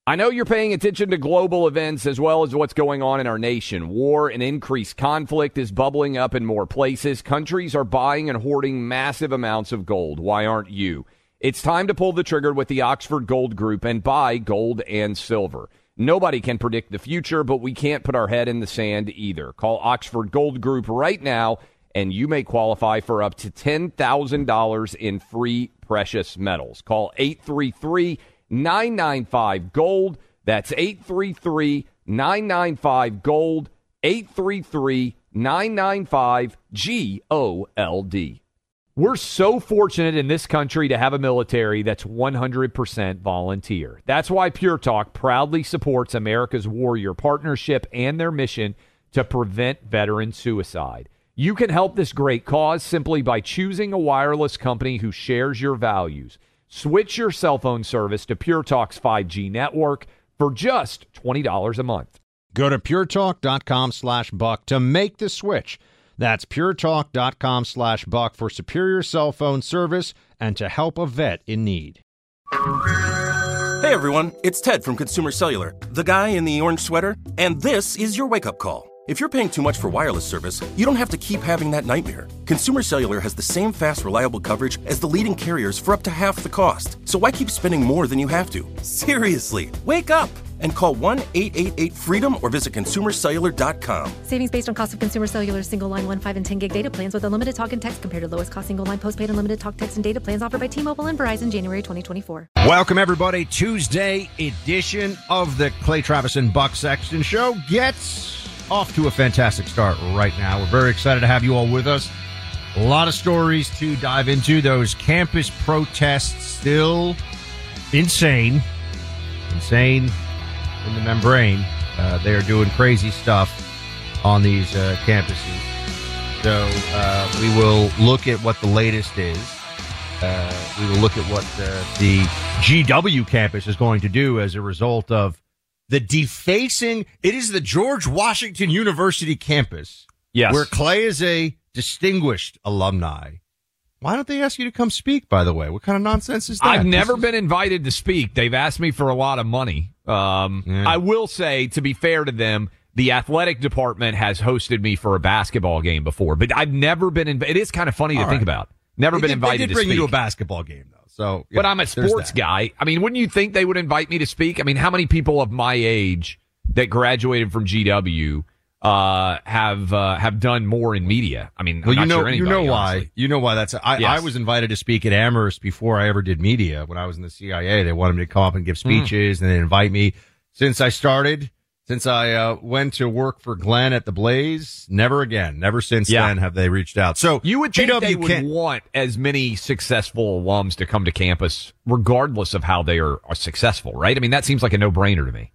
I know you're paying attention to global events as well as what's going on in our nation. War and increased conflict is bubbling up in more places. Countries are buying and hoarding massive amounts of gold. Why aren't you? It's time to pull the trigger with the Oxford Gold Group and buy gold and silver. Nobody can predict the future, but we can't put our head in the sand either. Call Oxford Gold Group right now, and you may qualify for up to $10,000 in free precious metals. Call 833-995-GOLD. That's 833-995-GOLD, 833-995-GOLD. We're so fortunate in this country to have a military that's 100% volunteer. That's why Pure Talk proudly supports America's Warrior Partnership and their mission to prevent veteran suicide. You can help this great cause simply by choosing a wireless company who shares your values. Switch your cell phone service to Pure Talk's 5G network for just $20 a month. Go to puretalk.com/buck to make the switch. That's puretalk.com/buck for superior cell phone service and to help a vet in need. Hey everyone, it's Ted from Consumer Cellular, the guy in the orange sweater, and this is your wake-up call. If you're paying too much for wireless service, you don't have to keep having that nightmare. Consumer Cellular has the same fast, reliable coverage as the leading carriers for up to half the cost. So why keep spending more than you have to? Seriously, wake up and call 1-888-FREEDOM or visit consumercellular.com. Savings based on cost of Consumer Cellular single line 1, 5, and 10 gig data plans with unlimited talk and text compared to lowest cost single line postpaid unlimited talk, text, and data plans offered by T-Mobile and Verizon January 2024. Welcome, everybody. Tuesday edition of the Clay Travis and Buck Sexton Show gets off to a fantastic start right now. We're very excited to have you all with us. A lot of stories to dive into. Those campus protests still insane in the membrane. They are doing crazy stuff on these campuses. So we will look at what the latest is. We will look at what the GW campus is going to do as a result of the defacing. It is the George Washington University campus. Yes. Where Clay is a distinguished alumni. Why don't they ask you to come speak, by the way? What kind of nonsense is that? I've never been invited to speak. They've asked me for a lot of money. I will say, to be fair to them, the athletic department has hosted me for a basketball game before, but I've never been invited. It is kind of funny to think about. Never been invited to speak. They did bring you to a basketball game, though. So, but I'm a sports guy. I mean, wouldn't you think they would invite me to speak? I mean, how many people of my age that graduated from GW have done more in media? I mean, well, I'm not sure anybody, you know why. honestly. You know why that's. Yes. I was invited to speak at Amherst before I ever did media. When I was in the CIA, they wanted me to come up and give speeches, and they invite me. Since I went to work for Glenn at the Blaze, never again. Never since then have they reached out. So you would think they would want as many successful alums to come to campus, regardless of how they are successful, right? I mean, that seems like a no-brainer to me.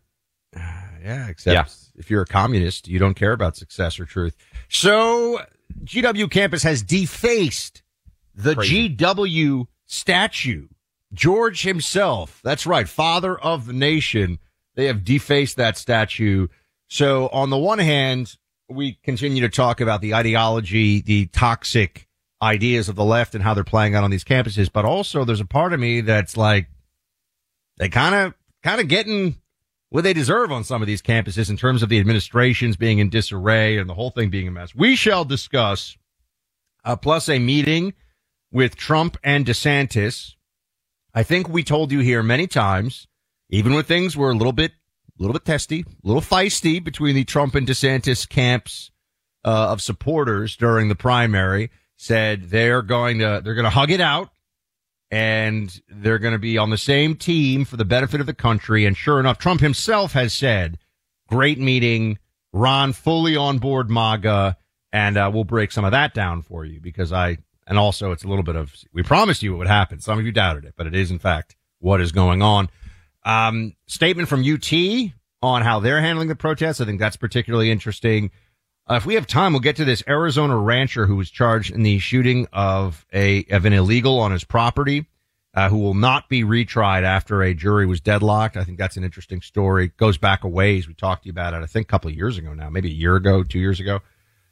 Except if you're a communist, you don't care about success or truth. So GW campus has defaced the GW statue. George himself, that's right, father of the nation. They have defaced that statue. So on the one hand, we continue to talk about the ideology, the toxic ideas of the left and how they're playing out on these campuses. But also there's a part of me that's like, they kind of getting what they deserve on some of these campuses in terms of the administrations being in disarray and the whole thing being a mess. We shall discuss, plus a meeting with Trump and DeSantis. I think we told you here many times, even when things were a little bit testy, a little feisty between the Trump and DeSantis camps of supporters during the primary, said they're going to hug it out and they're going to be on the same team for the benefit of the country. And sure enough, Trump himself has said, great meeting, Ron fully on board MAGA, and we'll break some of that down for you and also it's a little bit of, we promised you it would happen. Some of you doubted it, but it is in fact what is going on. Statement from UT on how they're handling the protests. I think that's particularly interesting. If we have time, we'll get to this Arizona rancher who was charged in the shooting of an illegal on his property, who will not be retried after a jury was deadlocked. I think that's an interesting story. It goes back a ways. We talked to you about it, I think, a couple of years ago now, maybe a year ago, 2 years ago.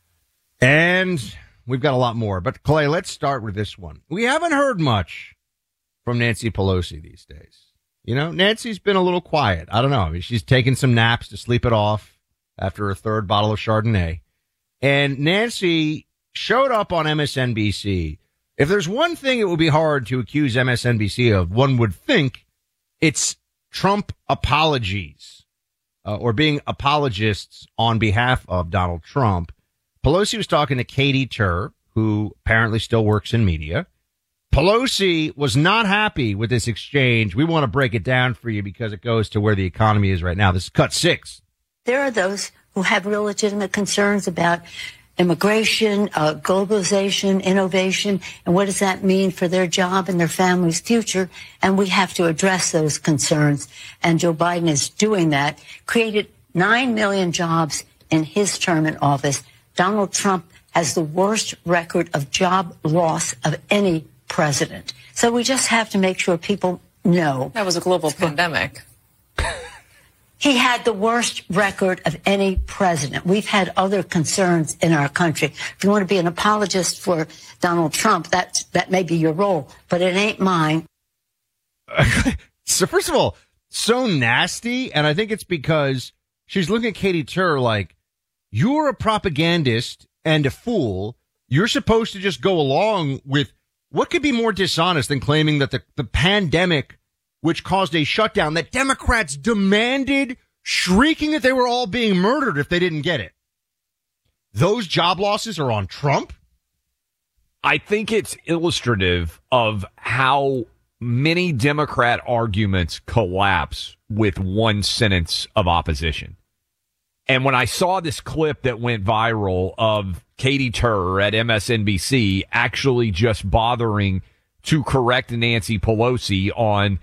And we've got a lot more. But, Clay, let's start with this one. We haven't heard much from Nancy Pelosi these days. You know, Nancy's been a little quiet. I don't know. I mean, she's taking some naps to sleep it off after a third bottle of Chardonnay. And Nancy showed up on MSNBC. If there's one thing it would be hard to accuse MSNBC of, one would think it's Trump apologies, or being apologists on behalf of Donald Trump. Pelosi was talking to Katie Tur, who apparently still works in media. Pelosi was not happy with this exchange. We want to break it down for you because it goes to where the economy is right now. This is cut 6. There are those who have real legitimate concerns about immigration, globalization, innovation, and what does that mean for their job and their family's future? And we have to address those concerns. And Joe Biden is doing that, created 9 million jobs in his term in office. Donald Trump has the worst record of job loss of any president. So we just have to make sure people know. That was a global pandemic. He had the worst record of any president. We've had other concerns in our country. If you want to be an apologist for Donald Trump, that may be your role, but it ain't mine. So first of all, so nasty, and I think it's because she's looking at Katie Tur like, you're a propagandist and a fool. You're supposed to just go along with what could be more dishonest than claiming that the pandemic, which caused a shutdown that Democrats demanded, shrieking that they were all being murdered if they didn't get it. Those job losses are on Trump? I think it's illustrative of how many Democrat arguments collapse with one sentence of opposition. And when I saw this clip that went viral of Katie Tur at MSNBC actually just bothering to correct Nancy Pelosi on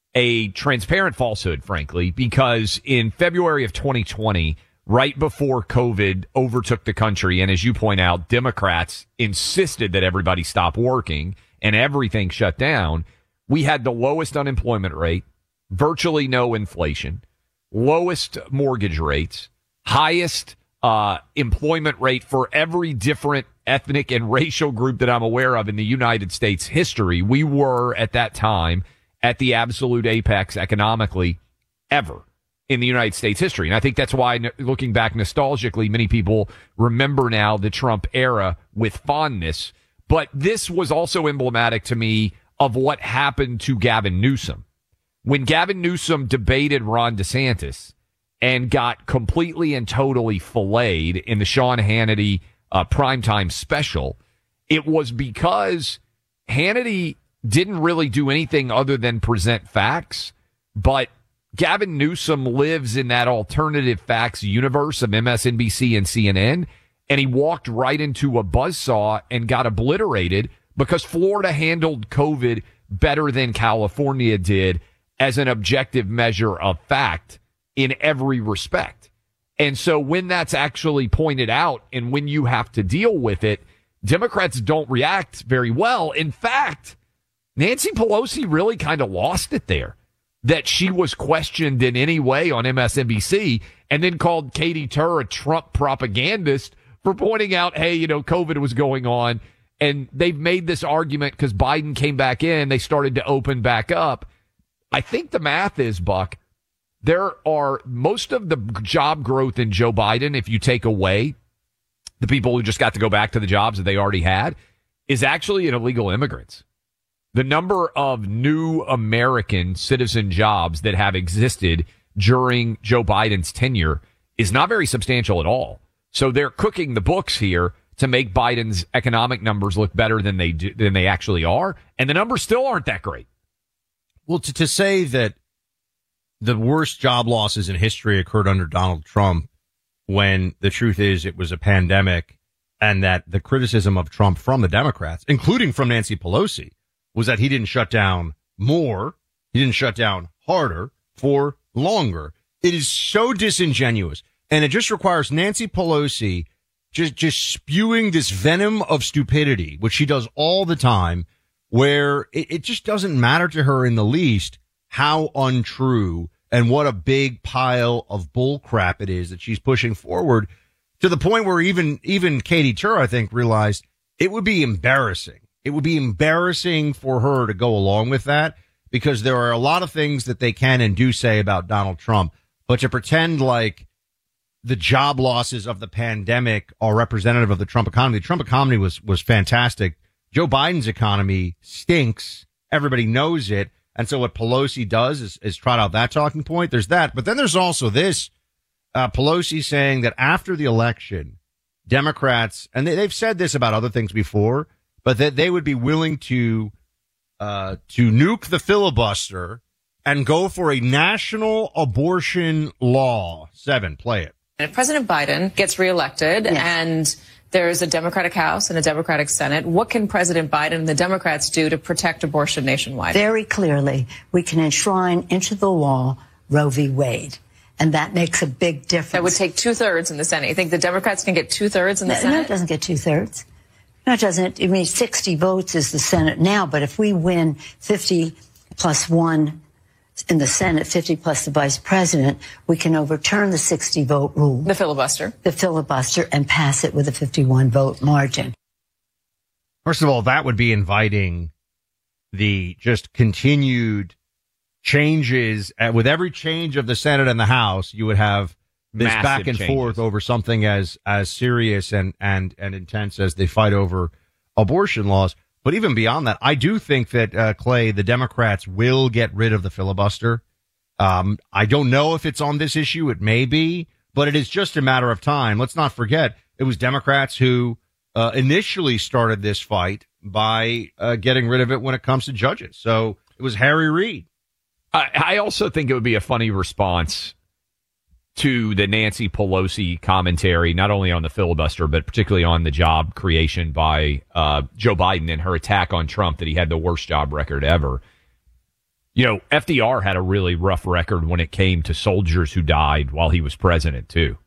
a transparent falsehood, frankly, because in February of 2020, right before COVID overtook the country, and as you point out, Democrats insisted that everybody stop working and everything shut down, we had the lowest unemployment rate, virtually no inflation, lowest mortgage rates, highest employment rate for every different ethnic and racial group that I'm aware of in the United States history. We were, at that time, at the absolute apex economically ever in the United States history. And I think that's why, looking back nostalgically, many people remember now the Trump era with fondness. But this was also emblematic to me of what happened to Gavin Newsom. When Gavin Newsom debated Ron DeSantis and got completely and totally filleted in the Sean Hannity primetime special, it was because Hannity didn't really do anything other than present facts, but Gavin Newsom lives in that alternative facts universe of MSNBC and CNN, and he walked right into a buzzsaw and got obliterated because Florida handled COVID better than California did as an objective measure of fact in every respect. And so when that's actually pointed out and when you have to deal with it, Democrats don't react very well. In fact, Nancy Pelosi really kind of lost it there, that she was questioned in any way on MSNBC and then called Katie Tur a Trump propagandist for pointing out, hey, COVID was going on. And they've made this argument because Biden came back in, they started to open back up. I think the math is, Buck, there are most of the job growth in Joe Biden, if you take away the people who just got to go back to the jobs that they already had, is actually in illegal immigrants. The number of new American citizen jobs that have existed during Joe Biden's tenure is not very substantial at all. So they're cooking the books here to make Biden's economic numbers look better than they actually are. And the numbers still aren't that great. Well, to say that the worst job losses in history occurred under Donald Trump, when the truth is it was a pandemic, and that the criticism of Trump from the Democrats, including from Nancy Pelosi, was that he didn't shut down more, he didn't shut down harder, for longer. It is so disingenuous. And it just requires Nancy Pelosi just spewing this venom of stupidity, which she does all the time, where it just doesn't matter to her in the least how untrue and what a big pile of bull crap it is that she's pushing forward, to the point where even Katie Tur, I think, realized it would be embarrassing. It would be embarrassing for her to go along with that, because there are a lot of things that they can and do say about Donald Trump, but to pretend like the job losses of the pandemic are representative of the Trump economy. The Trump economy was fantastic. Joe Biden's economy stinks. Everybody knows it. And so what Pelosi does is trot out that talking point. There's that. But then there's also this, Pelosi saying that after the election, Democrats, and they've said this about other things before, but that they would be willing to nuke the filibuster and go for a national abortion law. 7, play it. If President Biden gets reelected and there's a Democratic House and a Democratic Senate, what can President Biden and the Democrats do to protect abortion nationwide? Very clearly, we can enshrine into the law Roe v. Wade. And that makes a big difference. That would take 2/3 in the Senate. You think the Democrats can get 2/3 in the Senate? No, it doesn't get 2/3. No, it doesn't. I mean, 60 votes is the Senate now, but if we win 50 plus 1 in the Senate, 50 plus the vice president, we can overturn the 60 vote rule. The filibuster, and pass it with a 51 vote margin. First of all, that would be inviting the just continued changes. With every change of the Senate and the House, you would have this Massive back and changes. forth over something as serious and intense as they fight over abortion laws. But even beyond that, I do think that, Clay, the Democrats will get rid of the filibuster. I don't know if it's on this issue. It may be, but it is just a matter of time. Let's not forget, it was Democrats who initially started this fight by getting rid of it when it comes to judges. So it was Harry Reid. I also think it would be a funny response to the Nancy Pelosi commentary, not only on the filibuster, but particularly on the job creation by Joe Biden and her attack on Trump that he had the worst job record ever. You know, FDR had a really rough record when it came to soldiers who died while he was president, too.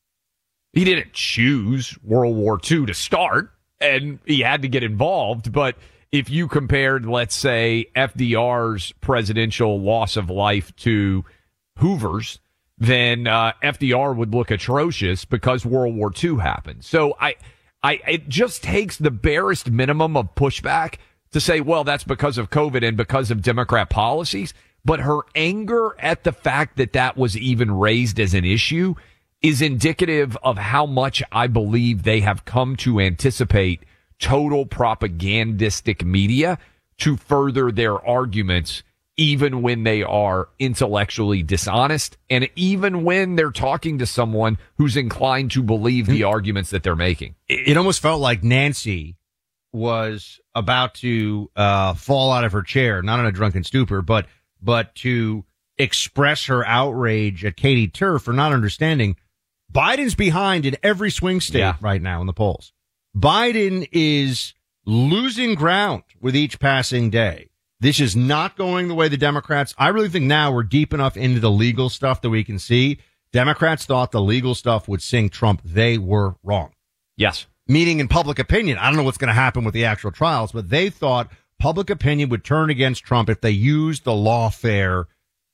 He didn't choose World War II to start, and he had to get involved, but if you compared, let's say, FDR's presidential loss of life to Hoover's, then FDR would look atrocious because World War II happened. So it just takes the barest minimum of pushback to say, well, that's because of COVID and because of Democrat policies. But her anger at the fact that that was even raised as an issue is indicative of how much I believe they have come to anticipate total propagandistic media to further their arguments, even when they are intellectually dishonest and even when they're talking to someone who's inclined to believe the arguments that they're making. It almost felt like Nancy was about to fall out of her chair, not in a drunken stupor, but to express her outrage at Katie Tur for not understanding Biden's behind in every swing state right now in the polls. Biden is losing ground with each passing day. This is not going the way the Democrats. I really think now we're deep enough into the legal stuff that we can see. Democrats thought the legal stuff would sink Trump. They were wrong. Yes. Meaning in public opinion. I don't know what's going to happen with the actual trials, but they thought public opinion would turn against Trump if they used the lawfare,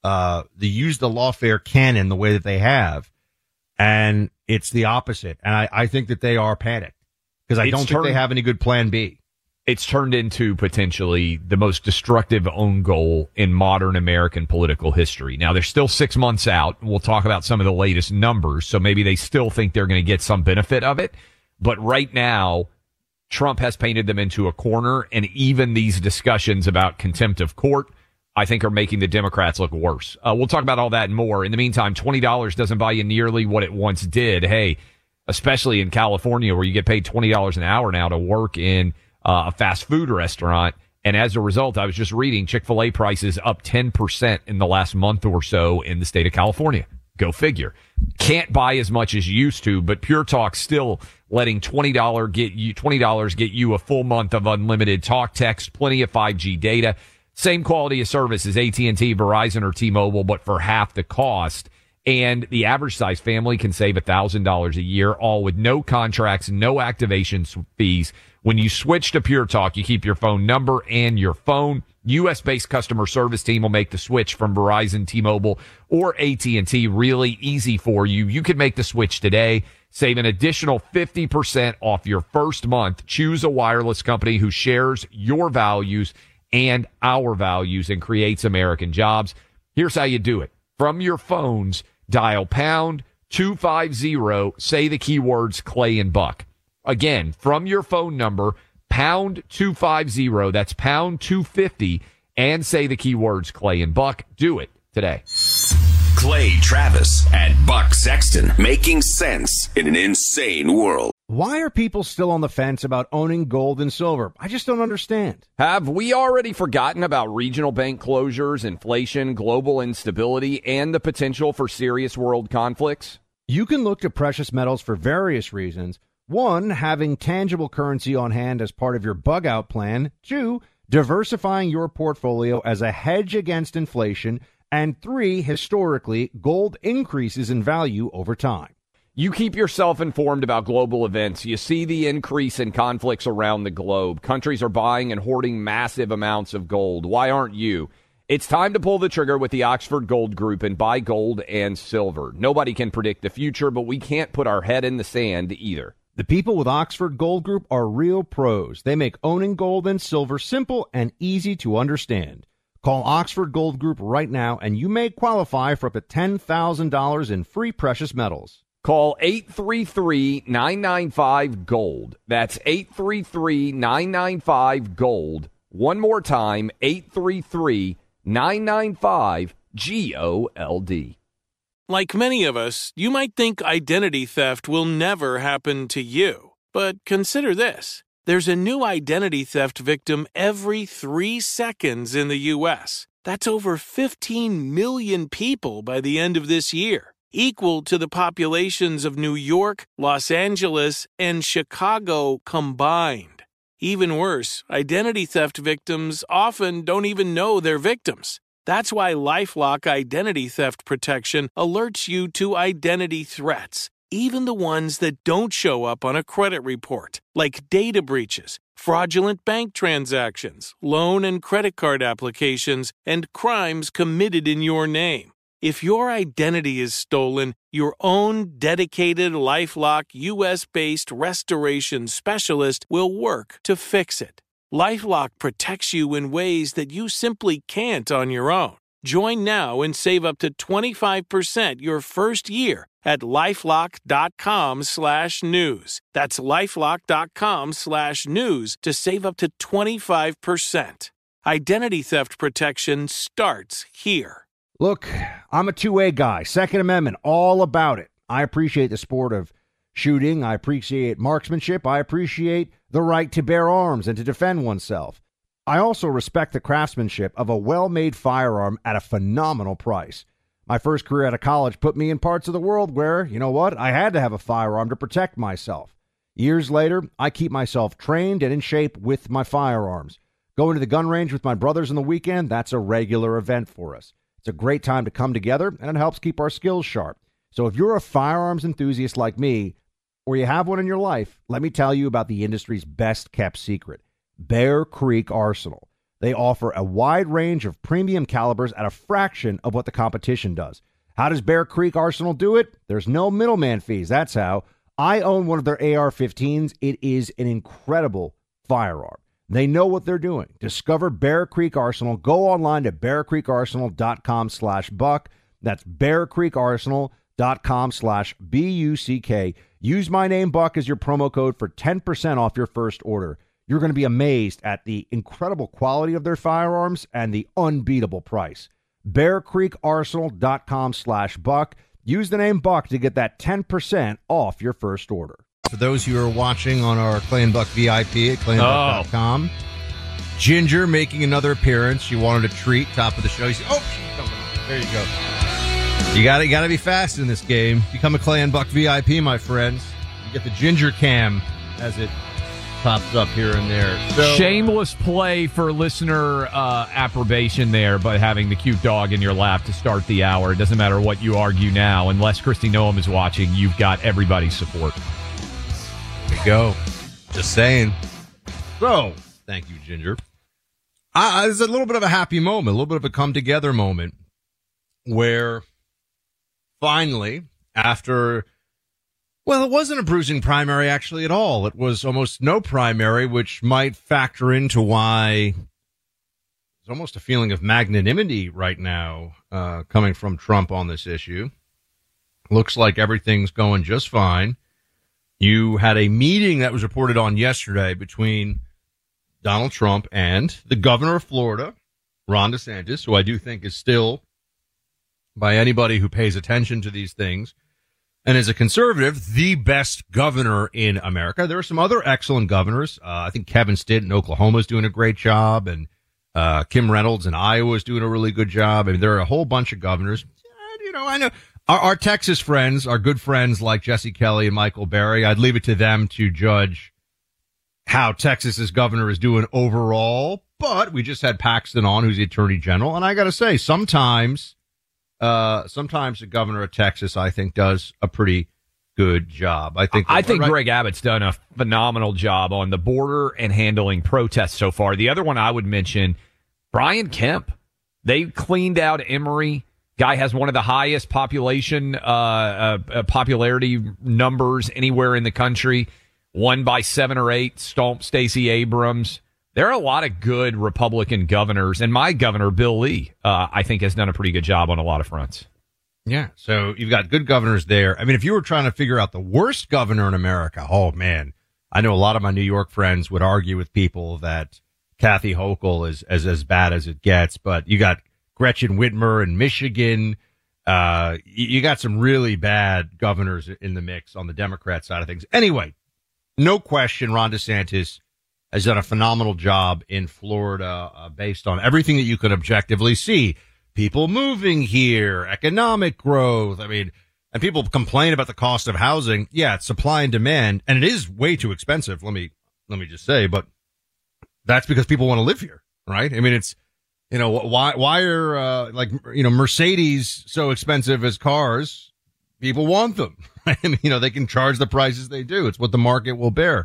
canon the way that they have. And it's the opposite. And I think that they are panicked because I don't think they have any good plan B. It's turned into potentially the most destructive own goal in modern American political history. Now, they're still 6 months out. We'll talk about some of the latest numbers, so maybe they still think they're going to get some benefit of it. But right now, Trump has painted them into a corner, and even these discussions about contempt of court, I think, are making the Democrats look worse. We'll talk about all that and more. In the meantime, $20 doesn't buy you nearly what it once did. Hey, especially in California, where you get paid $20 an hour now to work in a fast food restaurant. And as a result, I was just reading Chick-fil-A prices up 10% in the last month or so in the state of California. Go figure. Can't buy as much as you used to, but Pure Talk still letting $20 get you a full month of unlimited talk, text, plenty of 5G data. Same quality of service as AT&T, Verizon, or T-Mobile, but for half the cost. And the average size family can save $1,000 a year, all with no contracts, no activation fees. When you switch to Pure Talk, you keep your phone number and your phone. U.S.-based customer service team will make the switch from Verizon, T-Mobile, or AT&T really easy for you. You can make the switch today. Save an additional 50% off your first month. Choose a wireless company who shares your values and our values and creates American jobs. Here's how you do it. From your phones, dial pound 250, say the keywords Clay and Buck. Again, from your phone number, pound 250, that's pound 250, and say the keywords Clay and Buck. Do it today. Clay Travis and Buck Sexton, making sense in an insane world. Why are people still on the fence about owning gold and silver? I just don't understand. Have we already forgotten about regional bank closures, inflation, global instability, and the potential for serious world conflicts? You can look to precious metals for various reasons. 1, having tangible currency on hand as part of your bug-out plan. 2, diversifying your portfolio as a hedge against inflation. And 3, historically, gold increases in value over time. You keep yourself informed about global events. You see the increase in conflicts around the globe. Countries are buying and hoarding massive amounts of gold. Why aren't you? It's time to pull the trigger with the Oxford Gold Group and buy gold and silver. Nobody can predict the future, but we can't put our head in the sand either. The people with Oxford Gold Group are real pros. They make owning gold and silver simple and easy to understand. Call Oxford Gold Group right now, and you may qualify for up to $10,000 in free precious metals. Call 833-995-GOLD. That's 833-995-GOLD. One more time, 833-995-GOLD. Like many of us, you might think identity theft will never happen to you. But consider this. There's a new identity theft victim every 3 seconds in the U.S. That's over 15 million people by the end of this year, equal to the populations of New York, Los Angeles, and Chicago combined. Even worse, identity theft victims often don't even know they're victims. That's why LifeLock Identity Theft Protection alerts you to identity threats, even the ones that don't show up on a credit report, like data breaches, fraudulent bank transactions, loan and credit card applications, and crimes committed in your name. If your identity is stolen, your own dedicated LifeLock U.S.-based restoration specialist will work to fix it. LifeLock protects you in ways that you simply can't on your own. Join now and save up to 25% your first year at LifeLock.com/news. That's LifeLock.com/news to save up to 25%. Identity theft protection starts here. Look, I'm a 2A guy. Second Amendment, all about it. I appreciate the sport of shooting. I appreciate marksmanship. I appreciate the right to bear arms and to defend oneself. I also respect the craftsmanship of a well-made firearm at a phenomenal price. My first career out of college put me in parts of the world where, you know what, I had to have a firearm to protect myself. Years later, I keep myself trained and in shape with my firearms. Going to the gun range with my brothers on the weekend, that's a regular event for us. It's a great time to come together, and it helps keep our skills sharp. So if you're a firearms enthusiast like me, or you have one in your life, let me tell you about the industry's best-kept secret, Bear Creek Arsenal. They offer a wide range of premium calibers at a fraction of what the competition does. How does Bear Creek Arsenal do it? There's no middleman fees. That's how. I own one of their AR-15s. It is an incredible firearm. They know what they're doing. Discover Bear Creek Arsenal. Go online to bearcreekarsenal.com/buck. That's bearcreekarsenal.com/BUCK. Use my name, Buck, as your promo code for 10% off your first order. You're going to be amazed at the incredible quality of their firearms and the unbeatable price. bearcreekarsenal.com/buck. Use the name Buck to get that 10% off your first order. For those who are watching on our Clay and Buck VIP at clayandbuck.com, Ginger making another appearance. She wanted a treat. Top of the show. You see, oh, she's coming on. There you go. You got to be fast in this game. Become a Clay and Buck VIP, my friends. You get the Ginger cam as it pops up here and there. So, shameless play for listener approbation there, by having the cute dog in your lap to start the hour. It doesn't matter what you argue now. Unless Christy Noam is watching, you've got everybody's support. There you go. Just saying. So, thank you, Ginger. It's a little bit of a happy moment, a little bit of a come-together moment where finally, after, well, it wasn't a bruising primary actually at all. It was almost no primary, which might factor into why There's almost a feeling of magnanimity right now coming from Trump on this issue. Looks like everything's going just fine. You had a meeting that was reported on yesterday between Donald Trump and the governor of Florida, Ron DeSantis, who I do think is still, by anybody who pays attention to these things, and as a conservative, the best governor in America. There are some other excellent governors. I think Kevin Stitt in Oklahoma is doing a great job, and Kim Reynolds in Iowa is doing a really good job. I mean, there are a whole bunch of governors. I know our Texas friends, our good friends like Jesse Kelly and Michael Berry, I'd leave it to them to judge how Texas's governor is doing overall. But we just had Paxton on, who's the attorney general, and I got to say, sometimes the governor of Texas, I think, does a pretty good job. I think Greg Abbott's done a phenomenal job on the border and handling protests so far. The other one I would mention, Brian Kemp. They cleaned out Emory. Guy has one of the highest popularity numbers anywhere in the country. Won by 7 or 8. Stomped Stacey Abrams. There are a lot of good Republican governors, and my governor, Bill Lee, I think has done a pretty good job on a lot of fronts. Yeah, so you've got good governors there. I mean, if you were trying to figure out the worst governor in America, oh, man, I know a lot of my New York friends would argue with people that Kathy Hochul is as bad as it gets, but you got Gretchen Whitmer in Michigan. You got some really bad governors in the mix on the Democrat side of things. Anyway, no question, Ron DeSantis has done a phenomenal job in Florida based on everything that you could objectively see. People moving here, economic growth. I mean, and people complain about the cost of housing. Yeah, it's supply and demand, and it is way too expensive. Let me just say, but that's because people want to live here, right? I mean, it's, why are Mercedes so expensive as cars? People want them. I mean, they can charge the prices they do. It's what the market will bear.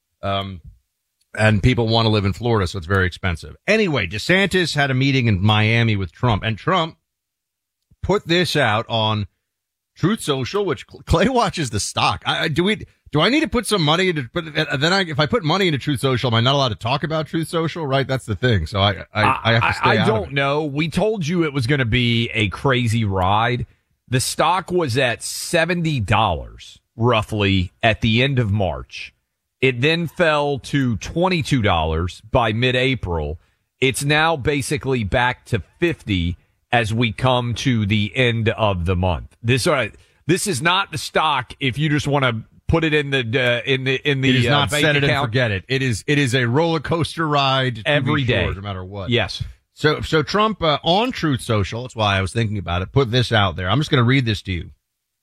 And people want to live in Florida, so it's very expensive. Anyway, DeSantis had a meeting in Miami with Trump, and Trump put this out on Truth Social, which Clay watches the stock. Do I need to put some money into? If I put money into Truth Social, am I not allowed to talk about Truth Social? Right, that's the thing. So I have to stay out of it. I don't know. We told you it was going to be a crazy ride. The stock was at $70 roughly at the end of March. It then fell to $22 by mid-April. It's now basically back to $50 as we come to the end of the month. This is not the stock if you just want to put it in the it is not bank set it account. And forget it. It is a roller coaster ride every day, no matter what. Yes. So Trump on Truth Social, that's why I was thinking about it, put this out there. I'm just going to read this to you.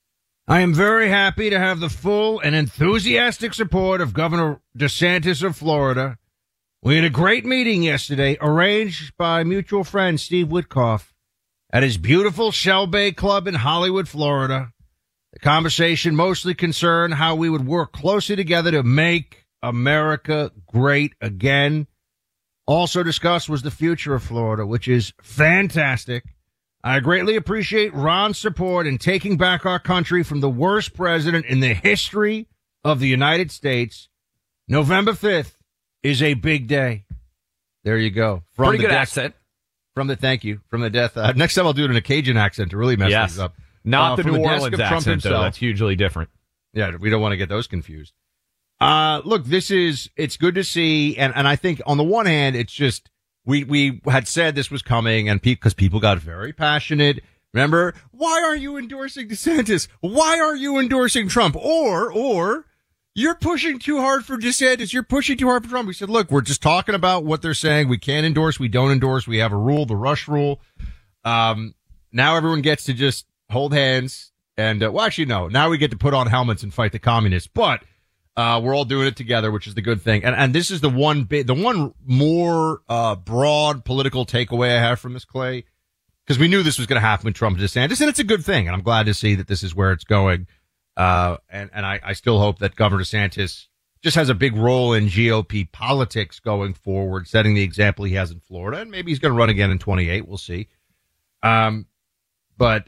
I am very happy to have the full and enthusiastic support of Governor DeSantis of Florida. We had a great meeting yesterday, arranged by mutual friend Steve Witkoff at his beautiful Shell Bay Club in Hollywood, Florida. The conversation mostly concerned how we would work closely together to make America great again. Also discussed was the future of Florida, which is fantastic. I greatly appreciate Ron's support in taking back our country from the worst president in the history of the United States. November 5th is a big day. There you go. Pretty good accent. Thank you. From the death. Next time I'll do it in a Cajun accent to really mess things up. Not the New Orleans accent, though. That's hugely different. Yeah, we don't want to get those confused. Look, it's good to see. And I think on the one hand, it's just, we had said this was coming and because people got very passionate. Remember, why are you endorsing DeSantis? Why are you endorsing Trump? Or you're pushing too hard for DeSantis. You're pushing too hard for Trump. We said, look, we're just talking about what they're saying. We can't endorse. We don't endorse. We have a rule, the Rush rule. Now everyone gets to just hold hands and, actually, no. Now we get to put on helmets and fight the communists. But we're all doing it together, which is the good thing. And this is the one more broad political takeaway I have from this, Clay, because we knew this was going to happen with Trump and DeSantis, and it's a good thing. And I'm glad to see that this is where it's going. And I still hope that Governor DeSantis just has a big role in GOP politics going forward, setting the example he has in Florida. And maybe he's going to run again in 28. We'll see. But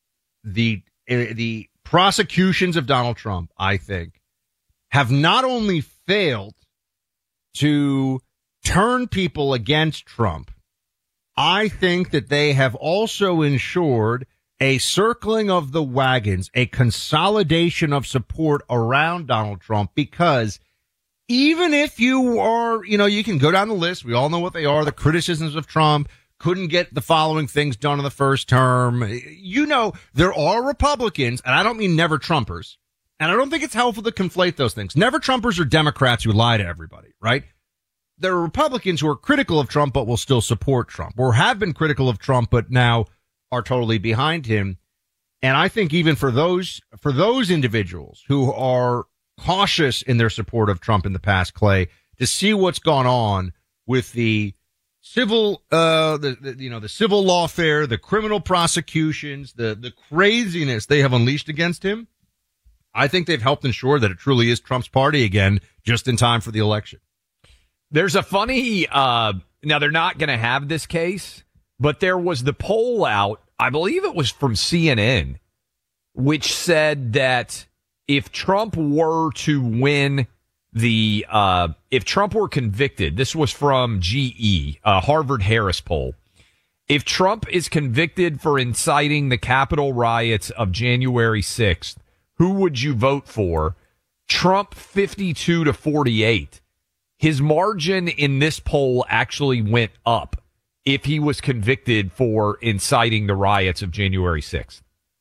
the prosecutions of Donald Trump, I think, have not only failed to turn people against Trump, I think that they have also ensured a circling of the wagons, a consolidation of support around Donald Trump, because even if you are, you can go down the list. We all know what they are. The criticisms of Trump, couldn't get the following things done in the first term. There are Republicans, and I don't mean never Trumpers. And I don't think it's helpful to conflate those things. Never Trumpers are Democrats who lie to everybody, right? There are Republicans who are critical of Trump, but will still support Trump, or have been critical of Trump, but now are totally behind him. And I think even for those individuals who are cautious in their support of Trump in the past, Clay, to see what's gone on with the civil, the civil lawfare, the criminal prosecutions, the craziness they have unleashed against him, I think they've helped ensure that it truly is Trump's party again, just in time for the election. There's a funny, now they're not going to have this case, but there was the poll out, I believe it was from CNN, which said that if Trump were to win if Trump were convicted, this was from GE, Harvard Harris poll. If Trump is convicted for inciting the Capitol riots of January 6th, who would you vote for? Trump 52-48. His margin in this poll actually went up if he was convicted for inciting the riots of January 6th.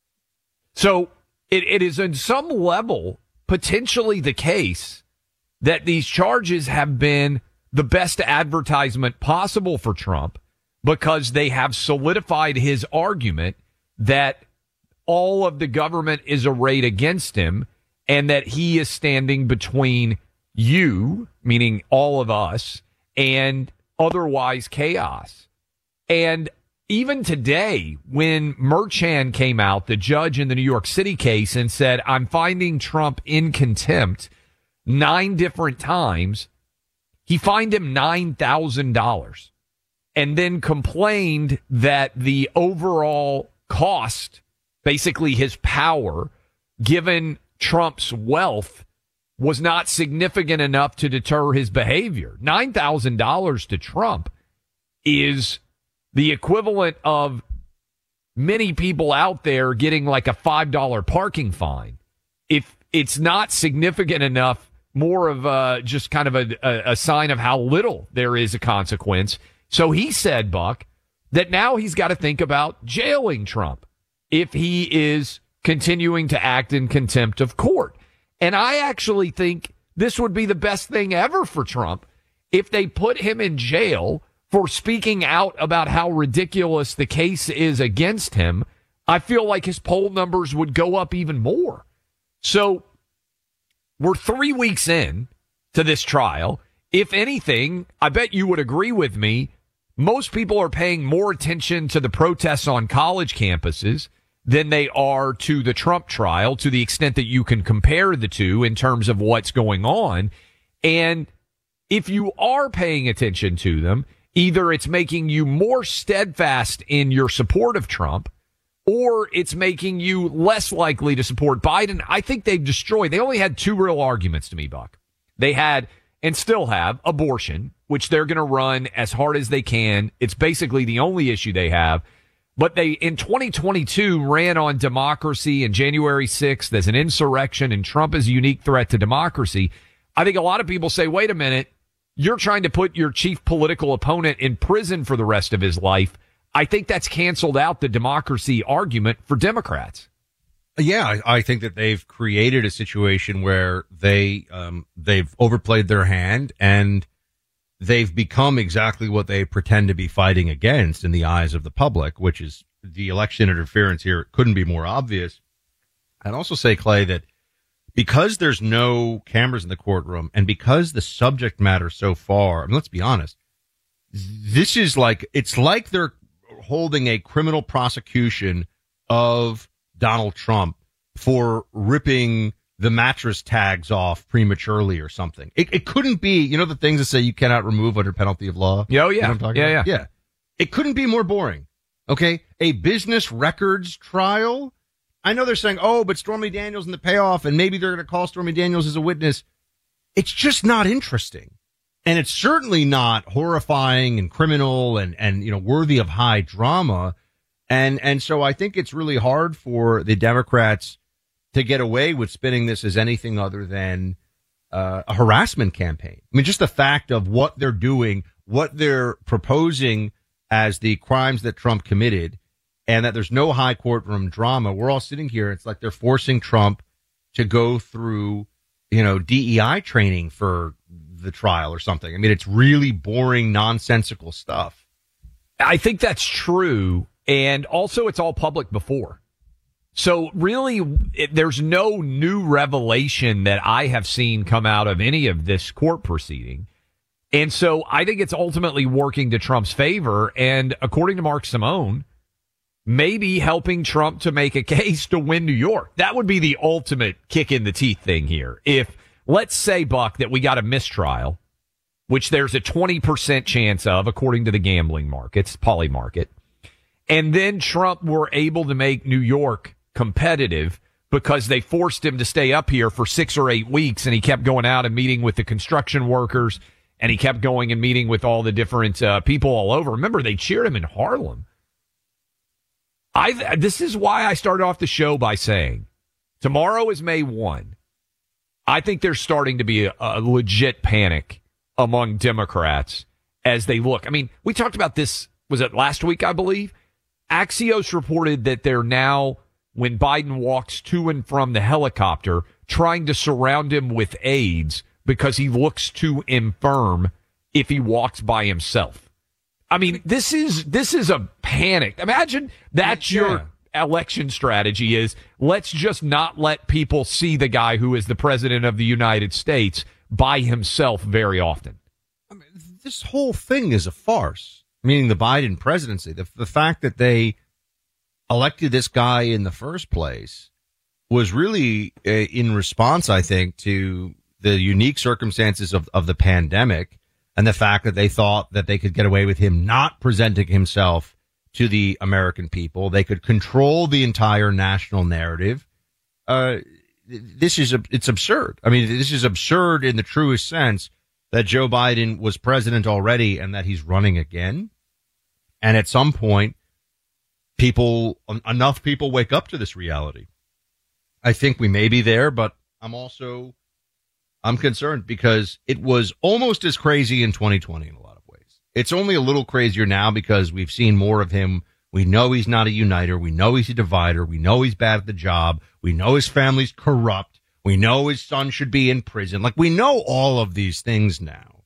So it is on some level potentially the case that these charges have been the best advertisement possible for Trump, because they have solidified his argument that all of the government is arrayed against him and that he is standing between you, meaning all of us, and otherwise chaos. And even today, when Merchan came out, the judge in the New York City case, and said, I'm finding Trump in contempt 9 different times, he fined him $9,000 and then complained that the overall cost, basically his power, given Trump's wealth, was not significant enough to deter his behavior. $9,000 to Trump is the equivalent of many people out there getting like a $5 parking fine. If it's not significant enough, more of just kind of a sign of how little there is a consequence. So he said, Buck, that now he's got to think about jailing Trump if he is continuing to act in contempt of court. And I actually think this would be the best thing ever for Trump if they put him in jail for speaking out about how ridiculous the case is against him. I feel like his poll numbers would go up even more. So we're 3 weeks in to this trial. If anything, I bet you would agree with me, most people are paying more attention to the protests on college campuses than they are to the Trump trial, to the extent that you can compare the two in terms of what's going on. And if you are paying attention to them, either it's making you more steadfast in your support of Trump, or it's making you less likely to support Biden. I think they only had 2 real arguments to me, Buck. They had, and still have, abortion, which they're going to run as hard as they can. It's basically the only issue they have. But they, in 2022, ran on democracy and January 6th as an insurrection, and Trump is a unique threat to democracy. I think a lot of people say, wait a minute, you're trying to put your chief political opponent in prison for the rest of his life. I think that's canceled out the democracy argument for Democrats. Yeah, I think that they've created a situation where they've overplayed their hand, and they've become exactly what they pretend to be fighting against in the eyes of the public, which is the election interference here. It couldn't be more obvious. I'd also say, Clay, that because there's no cameras in the courtroom and because the subject matter so far, I mean, let's be honest, this is like, it's like they're holding a criminal prosecution of Donald Trump for ripping the mattress tags off prematurely or something. It couldn't be, the things that say you cannot remove under penalty of law. Oh, yeah. You know what I'm talking about? Yeah. It couldn't be more boring. Okay. A business records trial. I know they're saying, but Stormy Daniels and the payoff, and maybe they're going to call Stormy Daniels as a witness. It's just not interesting. And it's certainly not horrifying and criminal and worthy of high drama. And so I think it's really hard for the Democrats to get away with spinning this as anything other than a harassment campaign. I mean, just the fact of what they're doing, what they're proposing as the crimes that Trump committed, and that there's no high courtroom drama. We're all sitting here. It's like they're forcing Trump to go through, DEI training for the trial or something. I mean, it's really boring, nonsensical stuff. I think that's true. And also it's all public before. So really, there's no new revelation that I have seen come out of any of this court proceeding. And so I think it's ultimately working to Trump's favor. And according to Mark Simone, maybe helping Trump to make a case to win New York. That would be the ultimate kick in the teeth thing here. If, let's say, Buck, that we got a mistrial, which there's a 20% chance of, according to the gambling markets, Polymarket, and then Trump were able to make New York competitive because they forced him to stay up here for 6 or 8 weeks, and he kept going out and meeting with the construction workers, and he kept going and meeting with all the different people all over. Remember, they cheered him in Harlem. This is why I started off the show by saying tomorrow is May 1. I think there's starting to be a legit panic among Democrats as they look. I mean, we talked about this, was it last week, I believe? Axios reported that they're now, when Biden walks to and from the helicopter, trying to surround him with aides because he looks too infirm if he walks by himself. I mean, this is a panic. Imagine that's your election strategy is, let's just not let people see the guy who is the president of the United States by himself very often. I mean, this whole thing is a farce, meaning the Biden presidency. The fact that they elected this guy in the first place was really in response, I think, to the unique circumstances of the pandemic. And the fact that they thought that they could get away with him not presenting himself to the American people. They could control the entire national narrative. It's absurd. I mean, this is absurd in the truest sense that Joe Biden was president already and that he's running again. And at some point, enough people wake up to this reality. I think we may be there, but I'm concerned because it was almost as crazy in 2020 in a lot of ways. It's only a little crazier now because we've seen more of him. We know he's not a uniter. We know he's a divider. We know he's bad at the job. We know his family's corrupt. We know his son should be in prison. Like, we know all of these things now.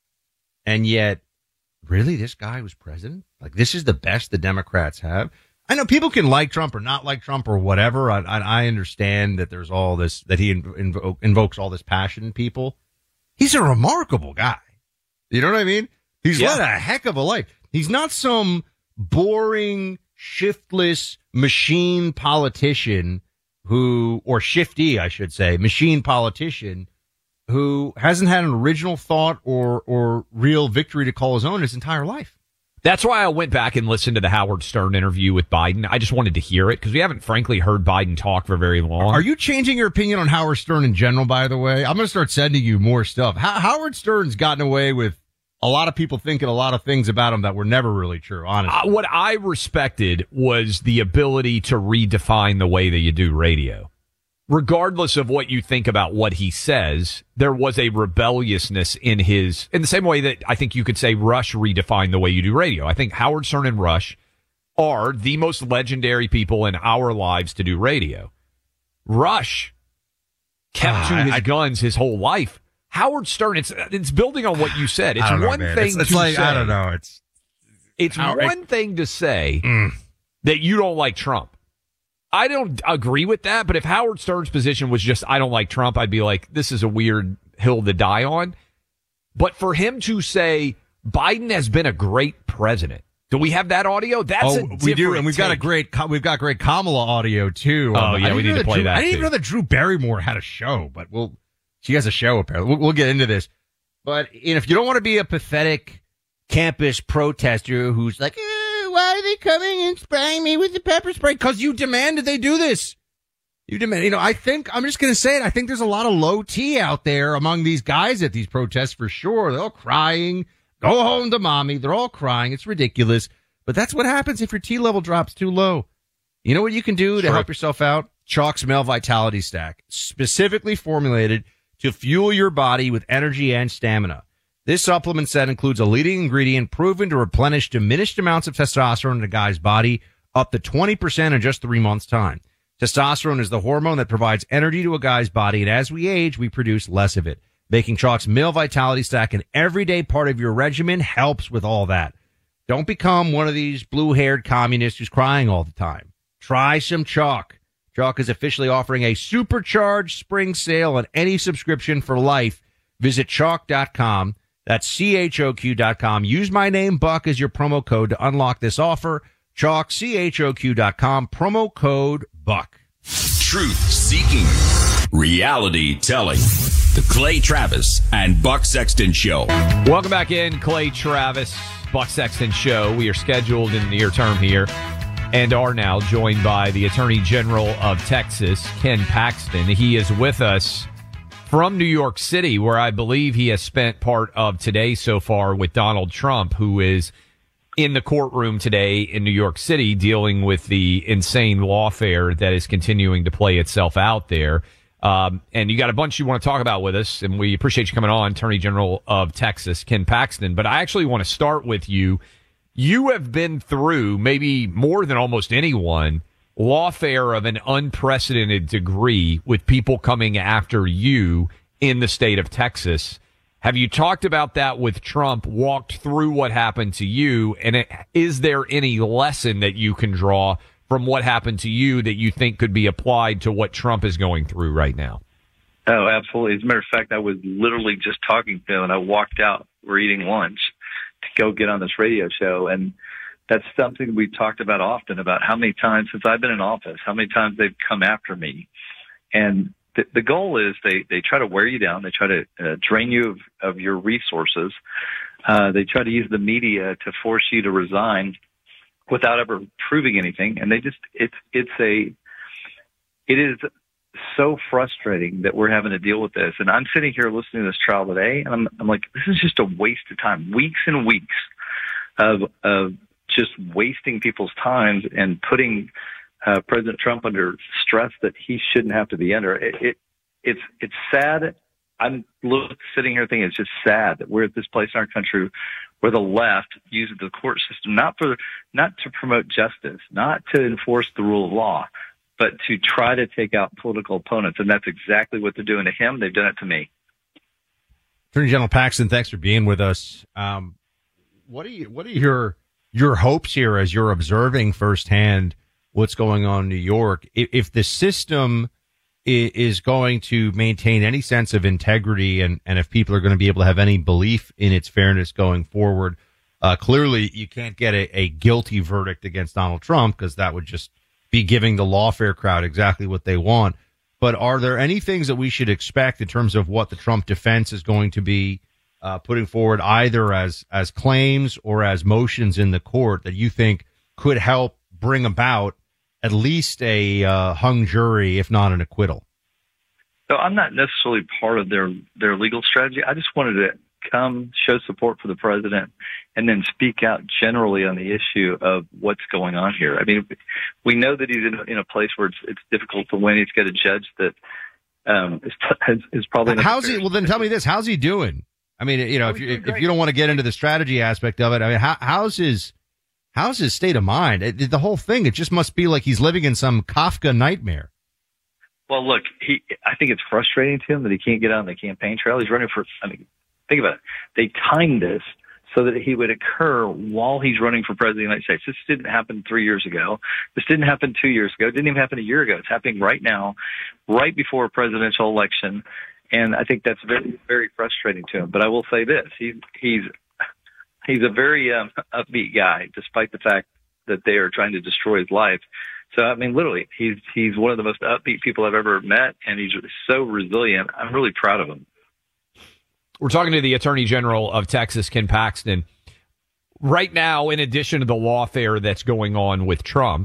And yet, really, this guy was president? Like, this is the best the Democrats have? I know people can like Trump or not like Trump or whatever. I understand that there's all this, that he invokes all this passion in people. He's a remarkable guy. You know what I mean? He's led a heck of a life. He's not some boring, shiftless machine politician or shifty, I should say, machine politician who hasn't had an original thought or real victory to call his own his entire life. That's why I went back and listened to the Howard Stern interview with Biden. I just wanted to hear it because we haven't, frankly, heard Biden talk for very long. Are you changing your opinion on Howard Stern in general, by the way? I'm going to start sending you more stuff. Howard Stern's gotten away with a lot of people thinking a lot of things about him that were never really true, honestly. What I respected was the ability to redefine the way that you do radio. Regardless of what you think about what he says, there was a rebelliousness in the same way that I think you could say Rush redefined the way you do radio. I think Howard Stern and Rush are the most legendary people in our lives to do radio. Rush kept to his guns his whole life. Howard Stern, it's building on what you said. It's one thing to say. I don't know. It's one thing to say that you don't like Trump. I don't agree with that, but if Howard Stern's position was just, I don't like Trump, I'd be like, this is a weird hill to die on. But for him to say, Biden has been a great president. Do we have that audio? We do, and we've got great Kamala audio too. Oh yeah, we need to play that. I didn't even know that Drew Barrymore had a show, but she has a show apparently. We'll get into this. But if you don't want to be a pathetic campus protester who's like, why are they coming and spraying me with the pepper spray? Because you demanded they do this. You demand, I think, I'm just going to say it. I think there's a lot of low T out there among these guys at these protests for sure. They're all crying. Go home to mommy. They're all crying. It's ridiculous. But that's what happens if your T level drops too low. You know what you can do to help yourself out? Chalk's Male Vitality Stack, specifically formulated to fuel your body with energy and stamina. This supplement set includes a leading ingredient proven to replenish diminished amounts of testosterone in a guy's body up to 20% in just 3 months' time. Testosterone is the hormone that provides energy to a guy's body, and as we age, we produce less of it. Making Chalk's Male Vitality Stack an everyday part of your regimen helps with all that. Don't become one of these blue-haired communists who's crying all the time. Try some Chalk. Chalk is officially offering a supercharged spring sale on any subscription for life. Visit chalk.com. That's CHOQ.com. Use my name, Buck, as your promo code to unlock this offer. Chalk, CHOQ.com, promo code Buck. Truth seeking, reality telling. The Clay Travis and Buck Sexton Show. Welcome back in, Clay Travis, Buck Sexton Show. We are scheduled in the near term here and are now joined by the Attorney General of Texas, Ken Paxton. He is with us from New York City, where I believe he has spent part of today so far with Donald Trump, who is in the courtroom today in New York City dealing with the insane lawfare that is continuing to play itself out there. And you got a bunch you want to talk about with us, and we appreciate you coming on, Attorney General of Texas, Ken Paxton. But I actually want to start with you. You have been through, maybe more than almost anyone, lawfare of an unprecedented degree with people coming after you in the state of Texas. Have you talked about that with Trump, walked through what happened to you, and is there any lesson that you can draw from what happened to you that you think could be applied to what Trump is going through right now? Oh, absolutely. As a matter of fact, I was literally just talking to him, and I walked out. We're eating lunch to go get on this radio show, and that's something we talked about often, about how many times since I've been in office, how many times they've come after me. And the goal is they try to wear you down. They try to drain you of your resources. They try to use the media to force you to resign without ever proving anything. And it is so frustrating that we're having to deal with this. And I'm sitting here listening to this trial today, and I'm like, this is just a waste of time. Weeks and weeks of just wasting people's times and putting President Trump under stress that he shouldn't have to be under. It's sad. I'm sitting here thinking it's just sad that we're at this place in our country where the left uses the court system not to promote justice, not to enforce the rule of law, but to try to take out political opponents. And that's exactly what they're doing to him. They've done it to me. Attorney General Paxton, thanks for being with us. What are your hopes here as you're observing firsthand what's going on in New York? If the system is going to maintain any sense of integrity and if people are going to be able to have any belief in its fairness going forward, clearly you can't get a guilty verdict against Donald Trump because that would just be giving the lawfare crowd exactly what they want. But are there any things that we should expect in terms of what the Trump defense is going to be putting forward either as claims or as motions in the court that you think could help bring about at least a hung jury, if not an acquittal? So I'm not necessarily part of their legal strategy. I just wanted to come show support for the president and then speak out generally on the issue of what's going on here. I mean, we know that he's in a place where it's difficult to win. He's got a judge that is probably. How's he? Well, then tell me this: how's he doing? I mean, if you don't want to get into the strategy aspect of it, I mean, how's his state of mind? The whole thing, it just must be like he's living in some Kafka nightmare. Well, look, I think it's frustrating to him that he can't get on the campaign trail. He's running for, think about it. They timed this so that he would occur while he's running for president of the United States. This didn't happen 3 years ago. This didn't happen 2 years ago. It didn't even happen a year ago. It's happening right now, right before a presidential election. And I think that's very, very frustrating to him. But I will say this. He's a very upbeat guy, despite the fact that they are trying to destroy his life. So, I mean, literally, he's one of the most upbeat people I've ever met, and he's so resilient. I'm really proud of him. We're talking to the Attorney General of Texas, Ken Paxton. Right now, in addition to the lawfare that's going on with Trump,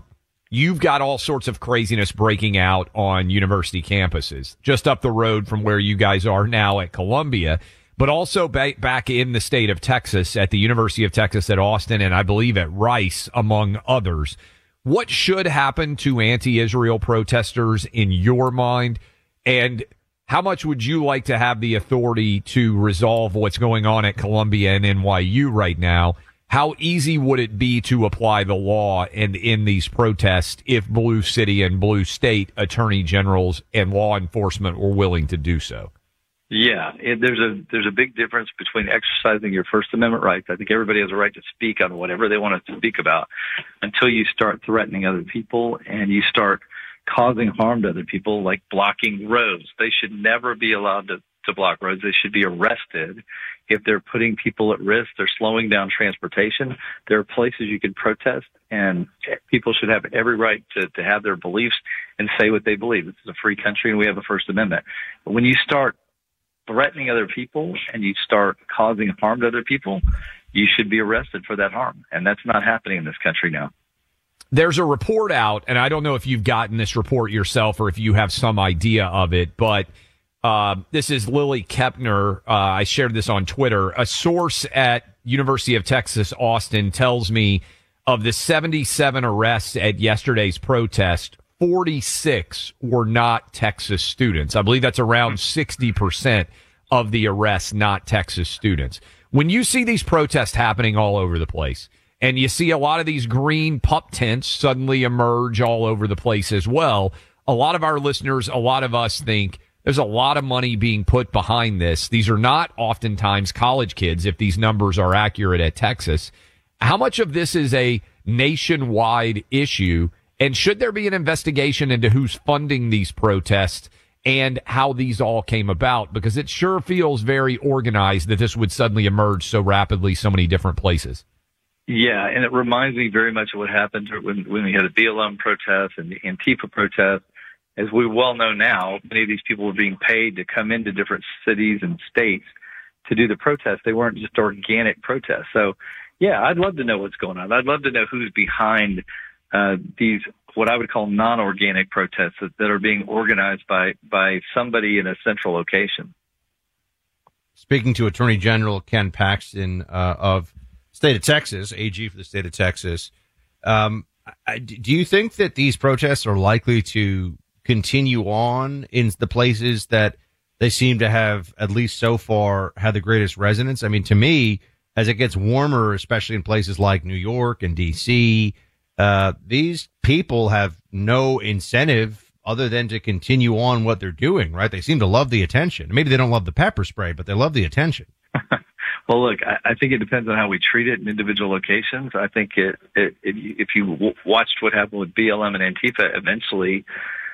you've got all sorts of craziness breaking out on university campuses, just up the road from where you guys are now at Columbia, but also back in the state of Texas at the University of Texas at Austin, and I believe at Rice, among others. What should happen to anti-Israel protesters in your mind? And how much would you like to have the authority to resolve what's going on at Columbia and NYU right now? How easy would it be to apply the law in these protests if Blue City and Blue State attorney generals and law enforcement were willing to do so? Yeah, there's a big difference between exercising your First Amendment rights. I think everybody has a right to speak on whatever they want to speak about until you start threatening other people and you start causing harm to other people, like blocking roads. They should never be allowed to block roads. They should be arrested if they're putting people at risk. They're slowing down transportation. There are places you can protest, and people should have every right to have their beliefs and say what they believe. This is a free country, and we have a First Amendment. But when you start threatening other people and you start causing harm to other people, you should be arrested for that harm. And that's not happening in this country now. There's a report out, and I don't know if you've gotten this report yourself or if you have some idea of it, but this is Lily Kepner. I shared this on Twitter. A source at University of Texas, Austin, tells me of the 77 arrests at yesterday's protest, 46 were not Texas students. I believe that's around 60% of the arrests, not Texas students. When you see these protests happening all over the place, and you see a lot of these green pup tents suddenly emerge all over the place as well, a lot of our listeners, a lot of us think there's a lot of money being put behind this. These are not oftentimes college kids, if these numbers are accurate at Texas. How much of this is a nationwide issue? And should there be an investigation into who's funding these protests and how these all came about? Because it sure feels very organized that this would suddenly emerge so rapidly, so many different places. Yeah, and it reminds me very much of what happened when we had the BLM protests and the Antifa protests. As we well know now, many of these people were being paid to come into different cities and states to do the protests. They weren't just organic protests. So, yeah, I'd love to know what's going on. I'd love to know who's behind these, what I would call non-organic protests that are being organized by somebody in a central location. Speaking to Attorney General Ken Paxton of state of Texas, AG for the state of Texas, do you think that these protests are likely to continue on in the places that they seem to have, at least so far, had the greatest resonance? I mean, to me, as it gets warmer, especially in places like New York and D.C., these people have no incentive other than to continue on what they're doing, right? They seem to love the attention. Maybe they don't love the pepper spray, but they love the attention. Well, look, I think it depends on how we treat it in individual locations. I think if you watched what happened with BLM and Antifa, eventually,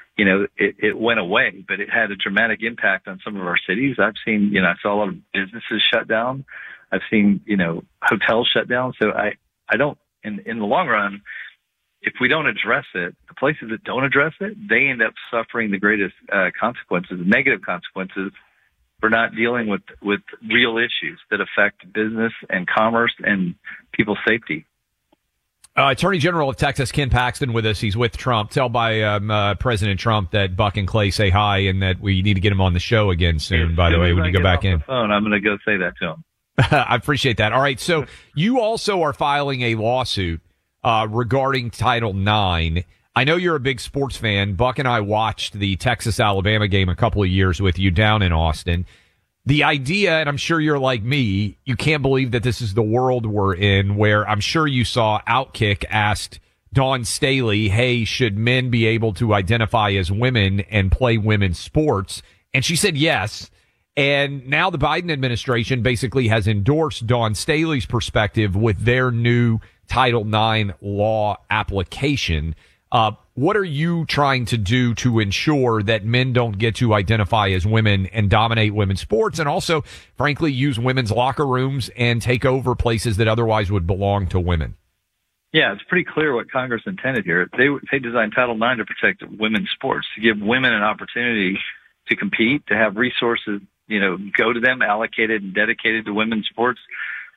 it went away, but it had a dramatic impact on some of our cities. I saw a lot of businesses shut down. I've seen, hotels shut down. So I don't, in the long run, if we don't address it, the places that don't address it, they end up suffering the greatest consequences, negative consequences, for not dealing with real issues that affect business and commerce and people's safety. Attorney General of Texas, Ken Paxton, with us. He's with Trump. Tell by President Trump that Buck and Clay say hi and that we need to get him on the show again soon, by the way, when you go back in. Phone, I'm going to go say that to him. I appreciate that. All right, so you also are filing a lawsuit regarding Title IX. I know you're a big sports fan. Buck and I watched the Texas-Alabama game a couple of years with you down in Austin. The idea, and I'm sure you're like me, you can't believe that this is the world we're in, where I'm sure you saw Outkick asked Dawn Staley, hey, should men be able to identify as women and play women's sports? And she said yes. And now the Biden administration basically has endorsed Dawn Staley's perspective with their new Title IX law application. What are you trying to do to ensure that men don't get to identify as women and dominate women's sports and also, frankly, use women's locker rooms and take over places that otherwise would belong to women? Yeah, it's pretty clear what Congress intended here. They designed Title IX to protect women's sports, to give women an opportunity to compete, to have resources, go to them, allocated and dedicated to women's sports.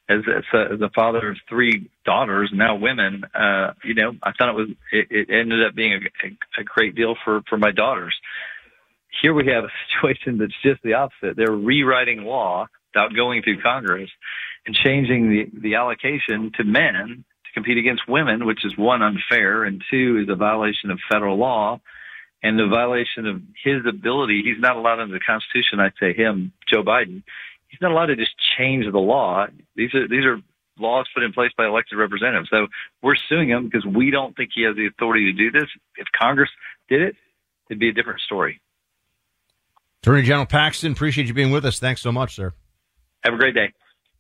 as a father of 3 daughters, now women, I thought it ended up being a great deal for my daughters. Here we have a situation that's just the opposite. They're rewriting law without going through Congress and changing the allocation to men to compete against women, which is 1, unfair, and 2, is a violation of federal law and the violation of his ability. He's not allowed under the Constitution, I'd say him, Joe Biden, he's not allowed to just change the law. These are laws put in place by elected representatives. So we're suing him because we don't think he has the authority to do this. If Congress did it, it'd be a different story. Attorney General Paxton, appreciate you being with us. Thanks so much, sir. Have a great day.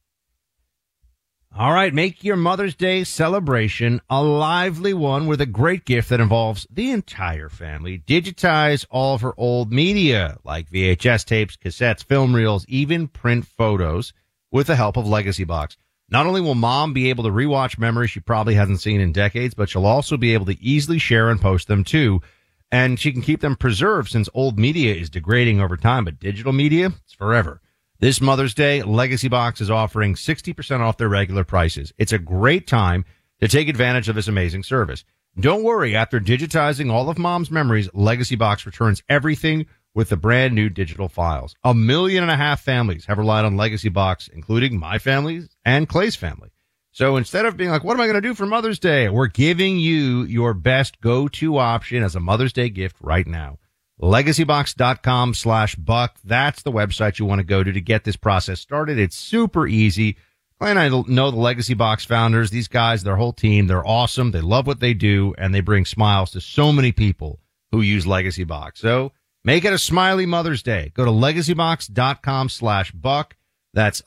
All right, make your Mother's Day celebration a lively one with a great gift that involves the entire family. Digitize all of her old media, like VHS tapes, cassettes, film reels, even print photos, with the help of Legacy Box. Not only will Mom be able to rewatch memories she probably hasn't seen in decades, but she'll also be able to easily share and post them too. And she can keep them preserved since old media is degrading over time, but digital media, it's forever. This Mother's Day, Legacy Box is offering 60% off their regular prices. It's a great time to take advantage of this amazing service. Don't worry, after digitizing all of Mom's memories, Legacy Box returns everything with the brand new digital files. 1.5 million families have relied on Legacy Box, including my family and Clay's family. So instead of being like, what am I going to do for Mother's Day? We're giving you your best go-to option as a Mother's Day gift right now. LegacyBox.com/Buck. That's the website you want to go to get this process started. It's super easy. Clay and I know the Legacy Box founders. These guys, their whole team, they're awesome. They love what they do, and they bring smiles to so many people who use Legacy Box. So make it a smiley Mother's Day. Go to LegacyBox.com/Buck. That's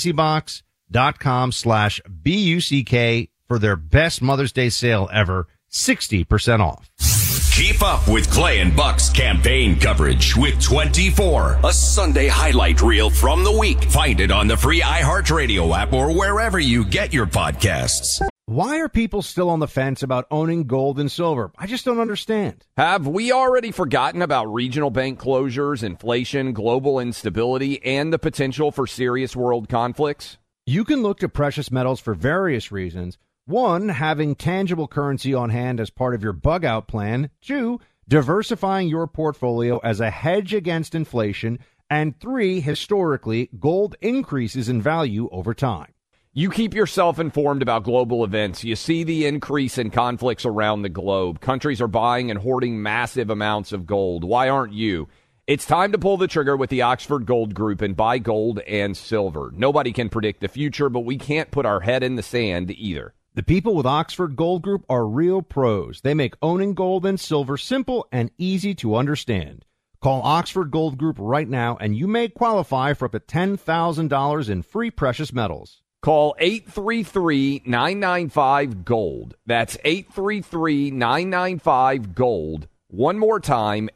LegacyBox.com/BUCK for their best Mother's Day sale ever, 60% off. Keep up with Clay and Buck's campaign coverage with 24, a Sunday highlight reel from the week. Find it on the free iHeartRadio app or wherever you get your podcasts. Why are people still on the fence about owning gold and silver? I just don't understand. Have we already forgotten about regional bank closures, inflation, global instability, and the potential for serious world conflicts? You can look to precious metals for various reasons. 1, having tangible currency on hand as part of your bug-out plan. 2, diversifying your portfolio as a hedge against inflation. And 3, historically, gold increases in value over time. You keep yourself informed about global events. You see the increase in conflicts around the globe. Countries are buying and hoarding massive amounts of gold. Why aren't you? It's time to pull the trigger with the Oxford Gold Group and buy gold and silver. Nobody can predict the future, but we can't put our head in the sand either. The people with Oxford Gold Group are real pros. They make owning gold and silver simple and easy to understand. Call Oxford Gold Group right now, and you may qualify for up to $10,000 in free precious metals. Call 833-995-GOLD. That's 833-995-GOLD. One more time,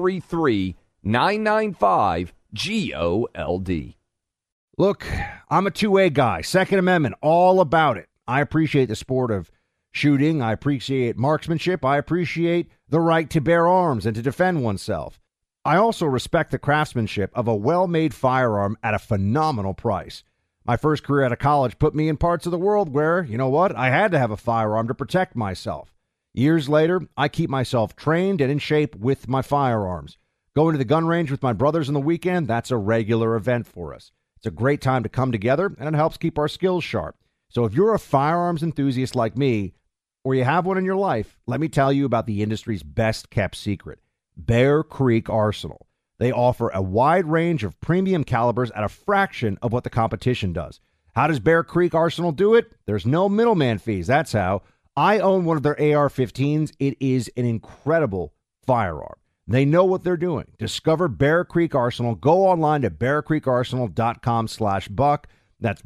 833-995-GOLD. Look, I'm a two-way guy. Second Amendment, all about it. I appreciate the sport of shooting. I appreciate marksmanship. I appreciate the right to bear arms and to defend oneself. I also respect the craftsmanship of a well-made firearm at a phenomenal price. My first career out of college put me in parts of the world where, you know what, I had to have a firearm to protect myself. Years later, I keep myself trained and in shape with my firearms. Going to the gun range with my brothers on the weekend, that's a regular event for us. It's a great time to come together, and it helps keep our skills sharp. So if you're a firearms enthusiast like me, or you have one in your life, let me tell you about the industry's best-kept secret, Bear Creek Arsenal. They offer a wide range of premium calibers at a fraction of what the competition does. How does Bear Creek Arsenal do it? There's no middleman fees. That's how. I own one of their AR-15s. It is an incredible firearm. They know what they're doing. Discover Bear Creek Arsenal. Go online to bearcreekarsenal.com/Buck. That's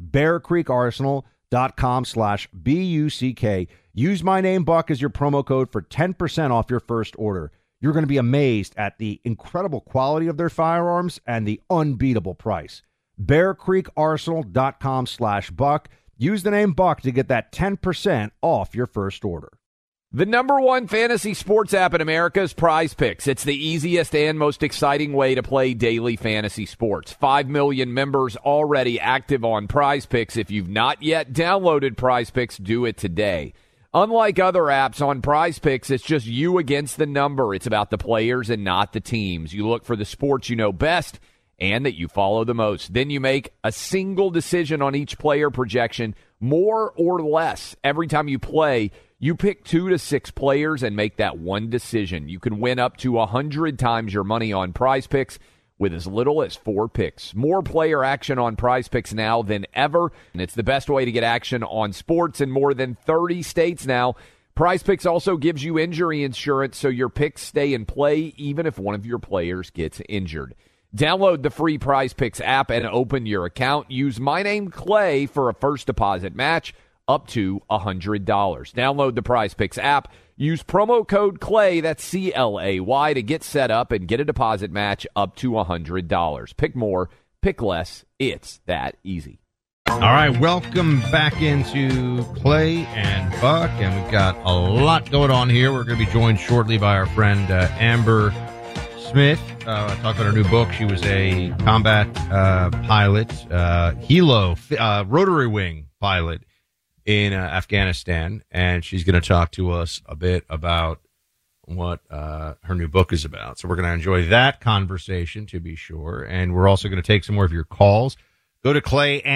bearcreekarsenal.com/BUCK. Use my name, Buck, as your promo code for 10% off your first order. You're going to be amazed at the incredible quality of their firearms and the unbeatable price. bearcreekarsenal.com/Buck. Use the name Buck to get that 10% off your first order. The number one fantasy sports app in America is Prize Picks. It's the easiest and most exciting way to play daily fantasy sports. 5 million members already active on Prize Picks. If you've not yet downloaded Prize Picks, do it today. Unlike other apps on Prize Picks, it's just you against the number. It's about the players and not the teams. You look for the sports you know best and that you follow the most. Then you make a single decision on each player projection, more or less. Every time you play, you pick 2 to 6 players and make that one decision. You can win up to 100 times your money on Prize Picks with as little as 4 picks. More player action on Prize Picks now than ever, and it's the best way to get action on sports in more than 30 states now. Prize Picks also gives you injury insurance so your picks stay in play even if one of your players gets injured. Download the free Prize Picks app and open your account. Use my name, Clay, for a first deposit match up to $100. Download the Prize Picks app. Use promo code CLAY, that's CLAY, to get set up and get a deposit match up to $100. Pick more, pick less. It's that easy. All right, welcome back into Clay and Buck, and we've got a lot going on here. We're going to be joined shortly by our friend Amber Smith. Talk about her new book. She was a combat pilot, helo, rotary wing pilot in Afghanistan, and she's going to talk to us a bit about what her new book is about. So we're going to enjoy that conversation, to be sure, and we're also going to take some more of your calls. Go to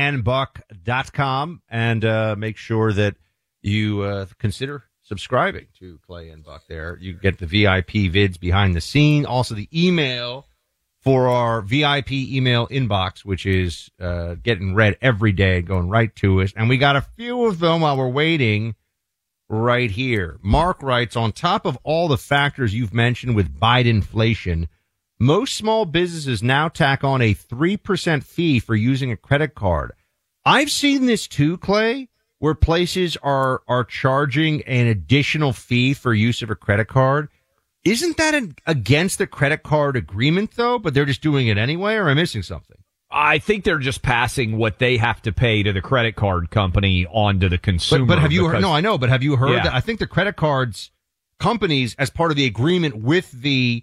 clayandbuck.com and make sure that you consider subscribing to Clay and Buck there. You get the VIP vids behind the scene, also the email for our VIP email inbox, which is getting read every day, going right to us. And we got a few of them while we're waiting right here. Mark writes, on top of all the factors you've mentioned with Bidenflation, most small businesses now tack on a 3% fee for using a credit card. I've seen this too, Clay, where places are charging an additional fee for use of a credit card. Isn't that against the credit card agreement, though, but they're just doing it anyway, or am I missing something? I think they're just passing what they have to pay to the credit card company on to the consumer. But have you heard? No, I know, but have you heard that? I think the credit cards companies, as part of the agreement with the,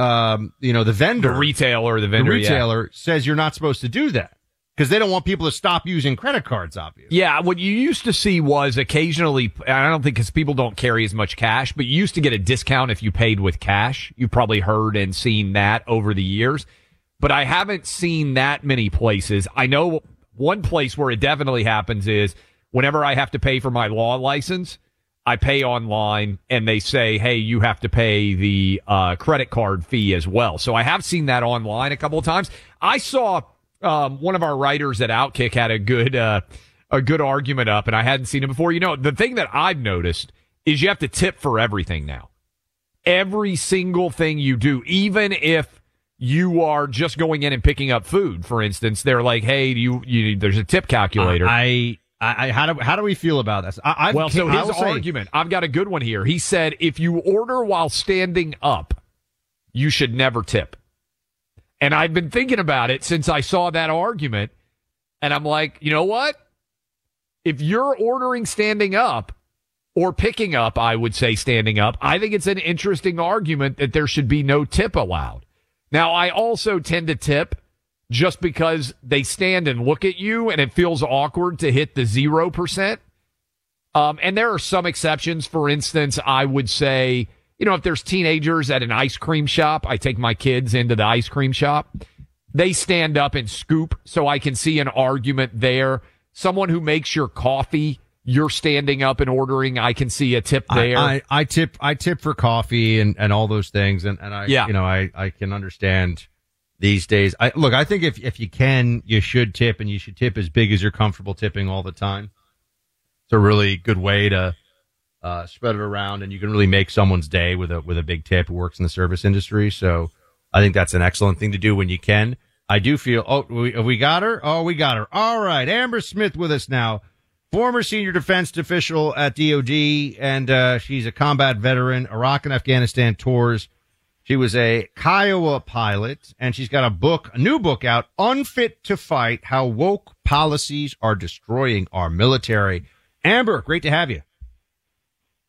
the vendor. The retailer, the retailer says you're not supposed to do that. Because they don't want people to stop using credit cards, obviously. Yeah, what you used to see was occasionally, I don't think because people don't carry as much cash, but you used to get a discount if you paid with cash. You've probably heard and seen that over the years. But I haven't seen that many places. I know one place where it definitely happens is whenever I have to pay for my law license, I pay online and they say, hey, you have to pay the credit card fee as well. So I have seen that online a couple of times. I saw one of our writers at Outkick had a good argument up, and I hadn't seen it before. You know, the thing that I've noticed is you have to tip for everything now. Every single thing you do, even if you are just going in and picking up food, for instance, they're like, hey, there's a tip calculator. How do we feel about this? So his argument, I've got a good one here. He said, if you order while standing up, you should never tip. And I've been thinking about it since I saw that argument, and I'm like, you know what? If you're ordering standing up or picking up, I would say standing up, I think it's an interesting argument that there should be no tip allowed. Now, I also tend to tip just because they stand and look at you, and it feels awkward to hit the 0%. And there are some exceptions. For instance, I would say, if there's teenagers at an ice cream shop, I take my kids into the ice cream shop. They stand up and scoop, so I can see an argument there. Someone who makes your coffee, you're standing up and ordering, I can see a tip there. I tip for coffee and all those things, and I can understand these days. I think if you can, you should tip, and you should tip as big as you're comfortable tipping all the time. It's a really good way to spread it around, and you can really make someone's day with a big tip who works in the service industry. So I think that's an excellent thing to do when you can. I do feel, we got her? Oh, we got her. All right. Amber Smith with us now, former senior defense official at DOD, and she's a combat veteran, Iraq and Afghanistan tours. She was a Kiowa pilot, and she's got a new book out, Unfit to Fight, How Woke Policies Are Destroying Our Military. Amber, great to have you.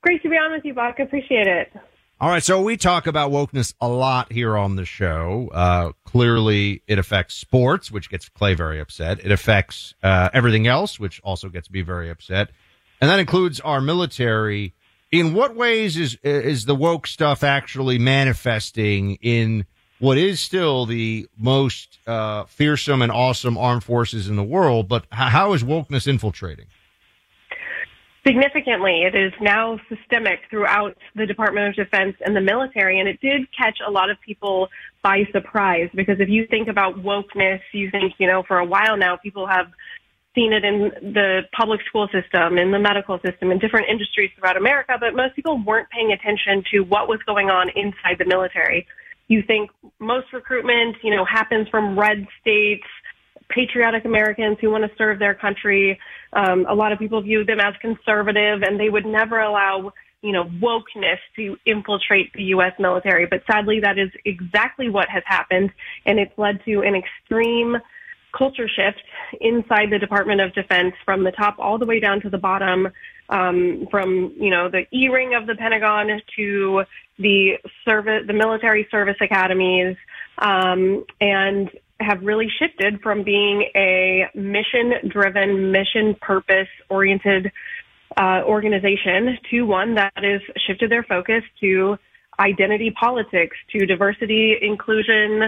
Great to be on with you, Buck. Appreciate it. All right, so we talk about wokeness a lot here on the show. Clearly, it affects sports, which gets Clay very upset. It affects everything else, which also gets me very upset. And that includes our military. In what ways is the woke stuff actually manifesting in what is still the most fearsome and awesome armed forces in the world? But how is wokeness infiltrating? Significantly. It is now systemic throughout the Department of Defense and the military, and it did catch a lot of people by surprise, because if you think about wokeness, you think, for a while now, people have seen it in the public school system, in the medical system, in different industries throughout America, but most people weren't paying attention to what was going on inside the military. You think most recruitment, happens from red states, patriotic Americans who want to serve their country. A lot of people view them as conservative, and they would never allow, wokeness to infiltrate the U.S. military. But sadly, that is exactly what has happened, and it's led to an extreme culture shift inside the Department of Defense from the top all the way down to the bottom, from, the E-ring of the Pentagon to the military service academies, and have really shifted from being a mission-driven, mission purpose-oriented organization to one that has shifted their focus to identity politics, to diversity, inclusion,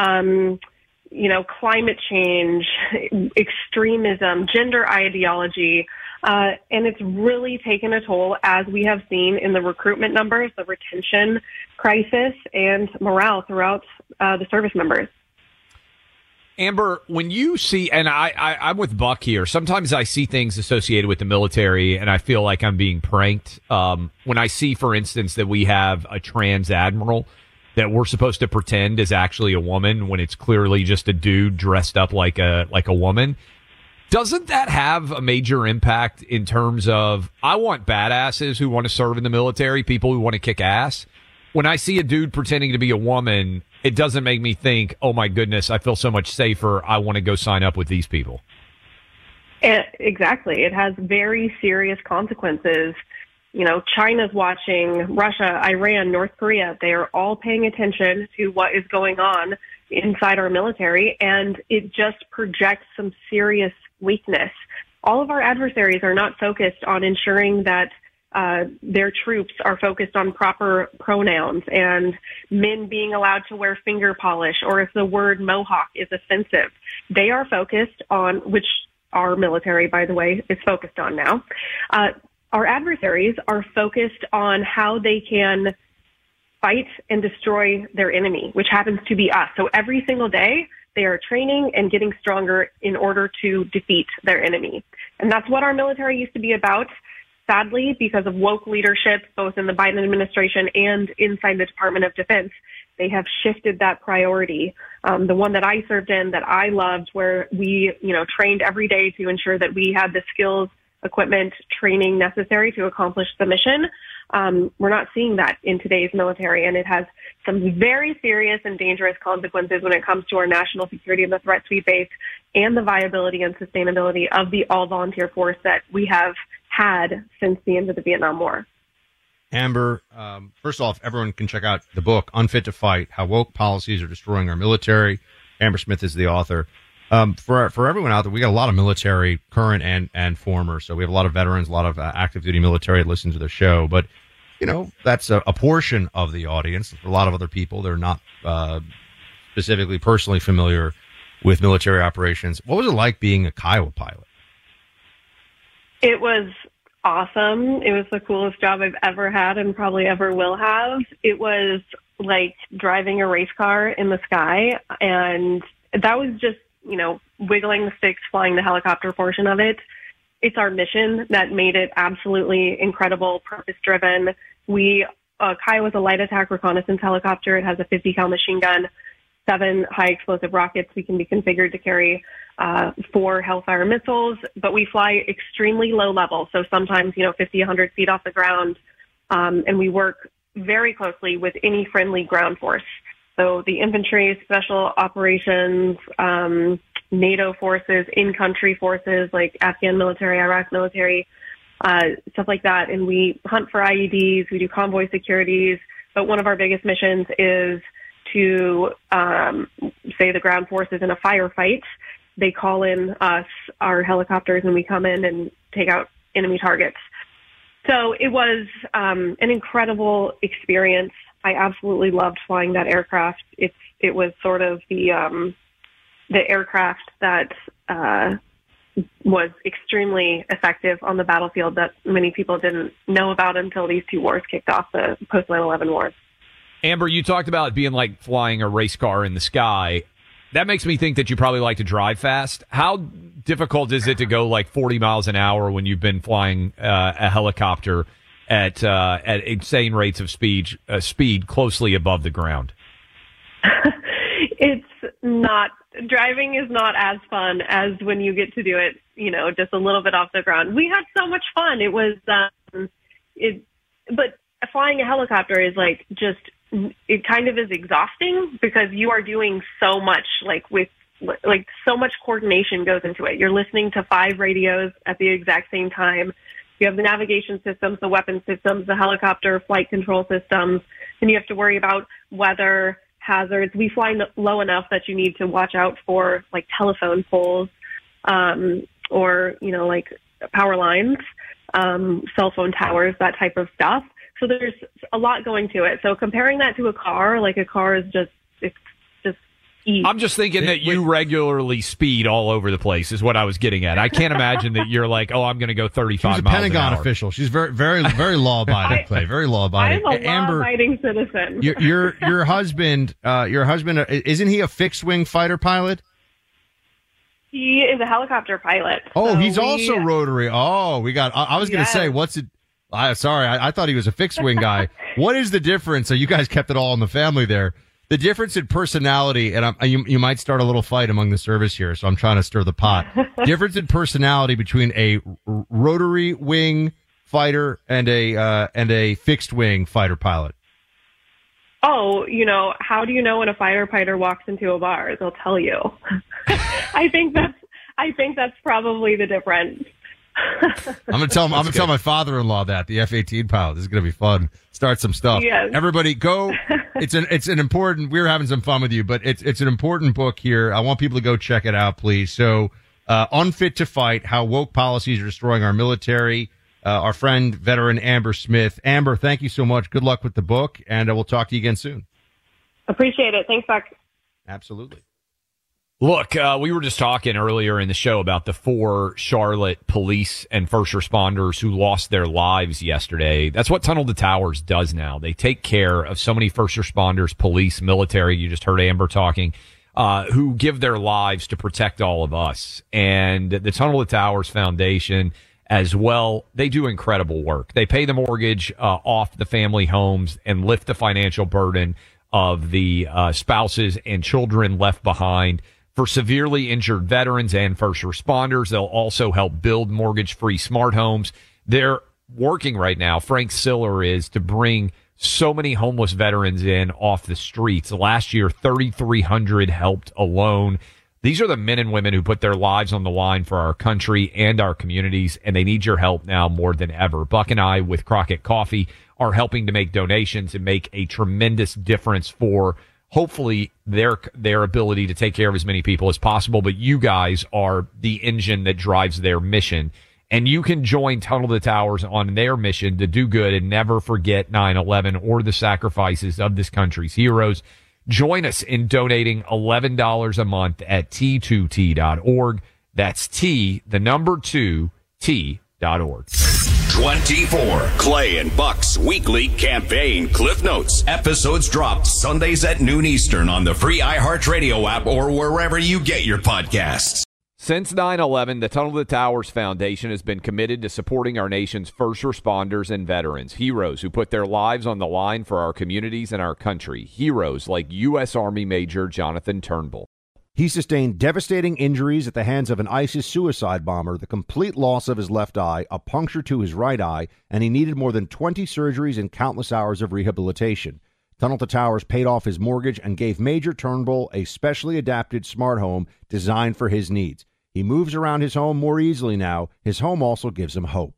climate change, extremism, gender ideology, and it's really taken a toll, as we have seen in the recruitment numbers, the retention crisis, and morale throughout the service members. Amber, when you see, and I'm with Buck here, sometimes I see things associated with the military and I feel like I'm being pranked. When I see, for instance, that we have a trans admiral that we're supposed to pretend is actually a woman when it's clearly just a dude dressed up like a woman, doesn't that have a major impact in terms of, I want badasses who want to serve in the military, people who want to kick ass. When I see a dude pretending to be a woman, it doesn't make me think, oh my goodness, I feel so much safer, I want to go sign up with these people. Exactly. It has very serious consequences. China's watching, Russia, Iran, North Korea, they are all paying attention to what is going on inside our military, and it just projects some serious weakness. All of our adversaries are not focused on ensuring that their troops are focused on proper pronouns and men being allowed to wear finger polish, or if the word Mohawk is offensive. They are focused on, which our military, by the way, is focused on now. Our adversaries are focused on how they can fight and destroy their enemy, which happens to be us. So every single day, they are training and getting stronger in order to defeat their enemy. And that's what our military used to be about. Sadly, because of woke leadership, both in the Biden administration and inside the Department of Defense, they have shifted that priority. The one that I served in, that I loved, where we, trained every day to ensure that we had the skills, equipment, training necessary to accomplish the mission. We're not seeing that in today's military, and it has some very serious and dangerous consequences when it comes to our national security and the threats we face, and the viability and sustainability of the all-volunteer force that we have had since the end of the Vietnam War. Amber, first off, everyone can check out the book, Unfit to Fight, How Woke Policies Are Destroying Our Military. Amber Smith is the author. For everyone out there, we got a lot of military, current and former. So we have a lot of veterans, a lot of active duty military that listen to the show. But, that's a portion of the audience. For a lot of other people, they're not specifically personally familiar with military operations. What was it like being a Kiowa pilot? It was awesome. It was the coolest job I've ever had and probably ever will have. It was like driving a race car in the sky. And that was just, wiggling the sticks, flying the helicopter portion of it. It's our mission that made it absolutely incredible, purpose-driven. Kiowa is a light attack reconnaissance helicopter. It has a 50 cal machine gun, 7 high explosive rockets. We can be configured to carry 4 Hellfire missiles, but we fly extremely low level. So sometimes, 50, 100 feet off the ground. And we work very closely with any friendly ground force. So the infantry, special operations, NATO forces, in-country forces like Afghan military, Iraq military, stuff like that. And we hunt for IEDs, we do convoy securities, but one of our biggest missions is to, say the ground force is in a firefight. They call in us, our helicopters, and we come in and take out enemy targets. So it was an incredible experience. I absolutely loved flying that aircraft. It was sort of the aircraft that was extremely effective on the battlefield that many people didn't know about until these two wars kicked off, the post 9/11 wars. Amber, you talked about it being like flying a race car in the sky. That makes me think that you probably like to drive fast. How difficult is it to go like 40 miles an hour when you've been flying a helicopter at insane rates of speed closely above the ground? It's not. Driving is not as fun as when you get to do it, just a little bit off the ground. We had so much fun. It was, but flying a helicopter is it kind of is exhausting because you are doing so much, so much coordination goes into it. You're listening to 5 radios at the exact same time. You have the navigation systems, the weapon systems, the helicopter flight control systems, and you have to worry about weather hazards. We fly low enough that you need to watch out for telephone poles, or power lines, cell phone towers, that type of stuff. So there's a lot going to it. So comparing that to a car, a car is just easy. I'm just thinking that you regularly speed all over the place is what I was getting at. I can't imagine that you're like, oh, I'm going to go 35 miles an hour. She's a Pentagon official. She's very, very, very law-abiding. Very law-abiding. I'm a law-abiding citizen. Your husband, isn't he a fixed-wing fighter pilot? He is a helicopter pilot. Oh, so he's also rotary. Oh, I was going to say, what's it? Sorry, I thought he was a fixed-wing guy. What is the difference? So you guys kept it all in the family there. The difference in personality, and you might start a little fight among the service here, so I'm trying to stir the pot. Difference in personality between a rotary wing fighter and a fixed wing fighter pilot. Oh, how do you know when a fighter pilot walks into a bar? They'll tell you. I think that's probably the difference. I'm gonna tell my father-in-law that the F-18 pilot. This is gonna be fun. Start some stuff. Yes. Everybody, go! It's an important. We're having some fun with you, but it's an important book here. I want people to go check it out, please. So, Unfit to Fight: How Woke Policies Are Destroying Our Military. Our friend, veteran Amber Smith. Amber, thank you so much. Good luck with the book, and we'll talk to you again soon. Appreciate it. Thanks, Buck. Absolutely. Look, we were just talking earlier in the show about the 4 Charlotte police and first responders who lost their lives yesterday. That's what Tunnel to Towers does now. They take care of so many first responders, police, military. You just heard Amber talking, who give their lives to protect all of us. And the Tunnel to Towers Foundation as well, they do incredible work. They pay the mortgage off the family homes and lift the financial burden of the spouses and children left behind. For severely injured veterans and first responders, they'll also help build mortgage-free smart homes. They're working right now, Frank Siller is, to bring so many homeless veterans in off the streets. Last year, 3,300 helped alone. These are the men and women who put their lives on the line for our country and our communities, and they need your help now more than ever. Buck and I, with Crockett Coffee, are helping to make donations and make a tremendous difference for hopefully their ability to take care of as many people as possible. But you guys are the engine that drives their mission. And you can join Tunnel to Towers on their mission to do good and never forget 9/11 or the sacrifices of this country's heroes. Join us in donating $11 a month at T2T.org. That's T2T.org. 24. Clay and Buck's weekly campaign Cliff Notes. Episodes dropped Sundays at noon Eastern on the free iHeartRadio app or wherever you get your podcasts. Since 9/11, the Tunnel to Towers Foundation has been committed to supporting our nation's first responders and veterans, heroes who put their lives on the line for our communities and our country, heroes like U.S. Army Major Jonathan Turnbull. He sustained devastating injuries at the hands of an ISIS suicide bomber, the complete loss of his left eye, a puncture to his right eye, and he needed more than 20 surgeries and countless hours of rehabilitation. Tunnel to Towers paid off his mortgage and gave Major Turnbull a specially adapted smart home designed for his needs. He moves around his home more easily now. His home also gives him hope.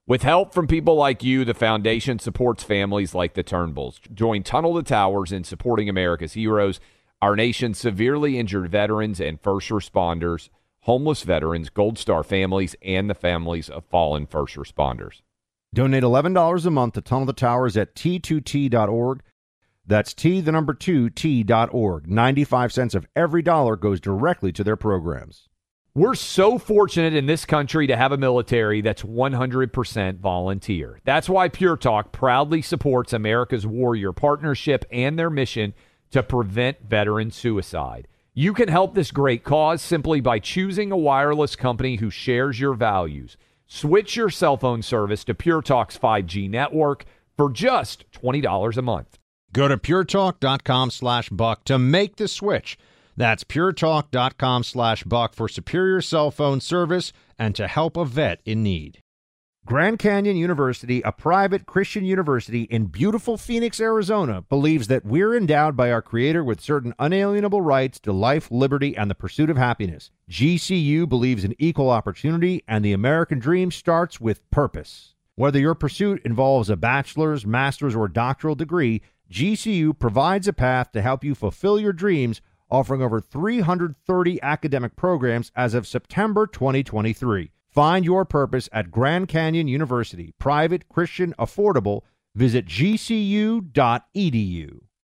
With help from people like you, the foundation supports families like the Turnbulls. Join Tunnel to Towers in supporting America's heroes, our nation's severely injured veterans and first responders, homeless veterans, Gold Star families, and the families of fallen first responders. Donate $11 a month to Tunnel to Towers at T2T.org. That's T2T.org. 95 cents of every dollar goes directly to their programs. We're so fortunate in this country to have a military that's 100% volunteer. That's why Pure Talk proudly supports America's Warrior Partnership and their mission to prevent veteran suicide. You can help this great cause simply by choosing a wireless company who shares your values. Switch your cell phone service to Pure Talk's 5G network for just $20 a month. Go to puretalk.com/buck to make the switch. That's puretalk.com/buck for superior cell phone service and to help a vet in need. Grand Canyon University, a private Christian university in beautiful Phoenix, Arizona, believes that we're endowed by our Creator with certain unalienable rights to life, liberty, and the pursuit of happiness. GCU believes in equal opportunity, and the American dream starts with purpose. Whether your pursuit involves a bachelor's, master's, or doctoral degree, GCU provides a path to help you fulfill your dreams, offering over 330 academic programs as of September 2023. Find your purpose at Grand Canyon University. Private, Christian, affordable. Visit gcu.edu.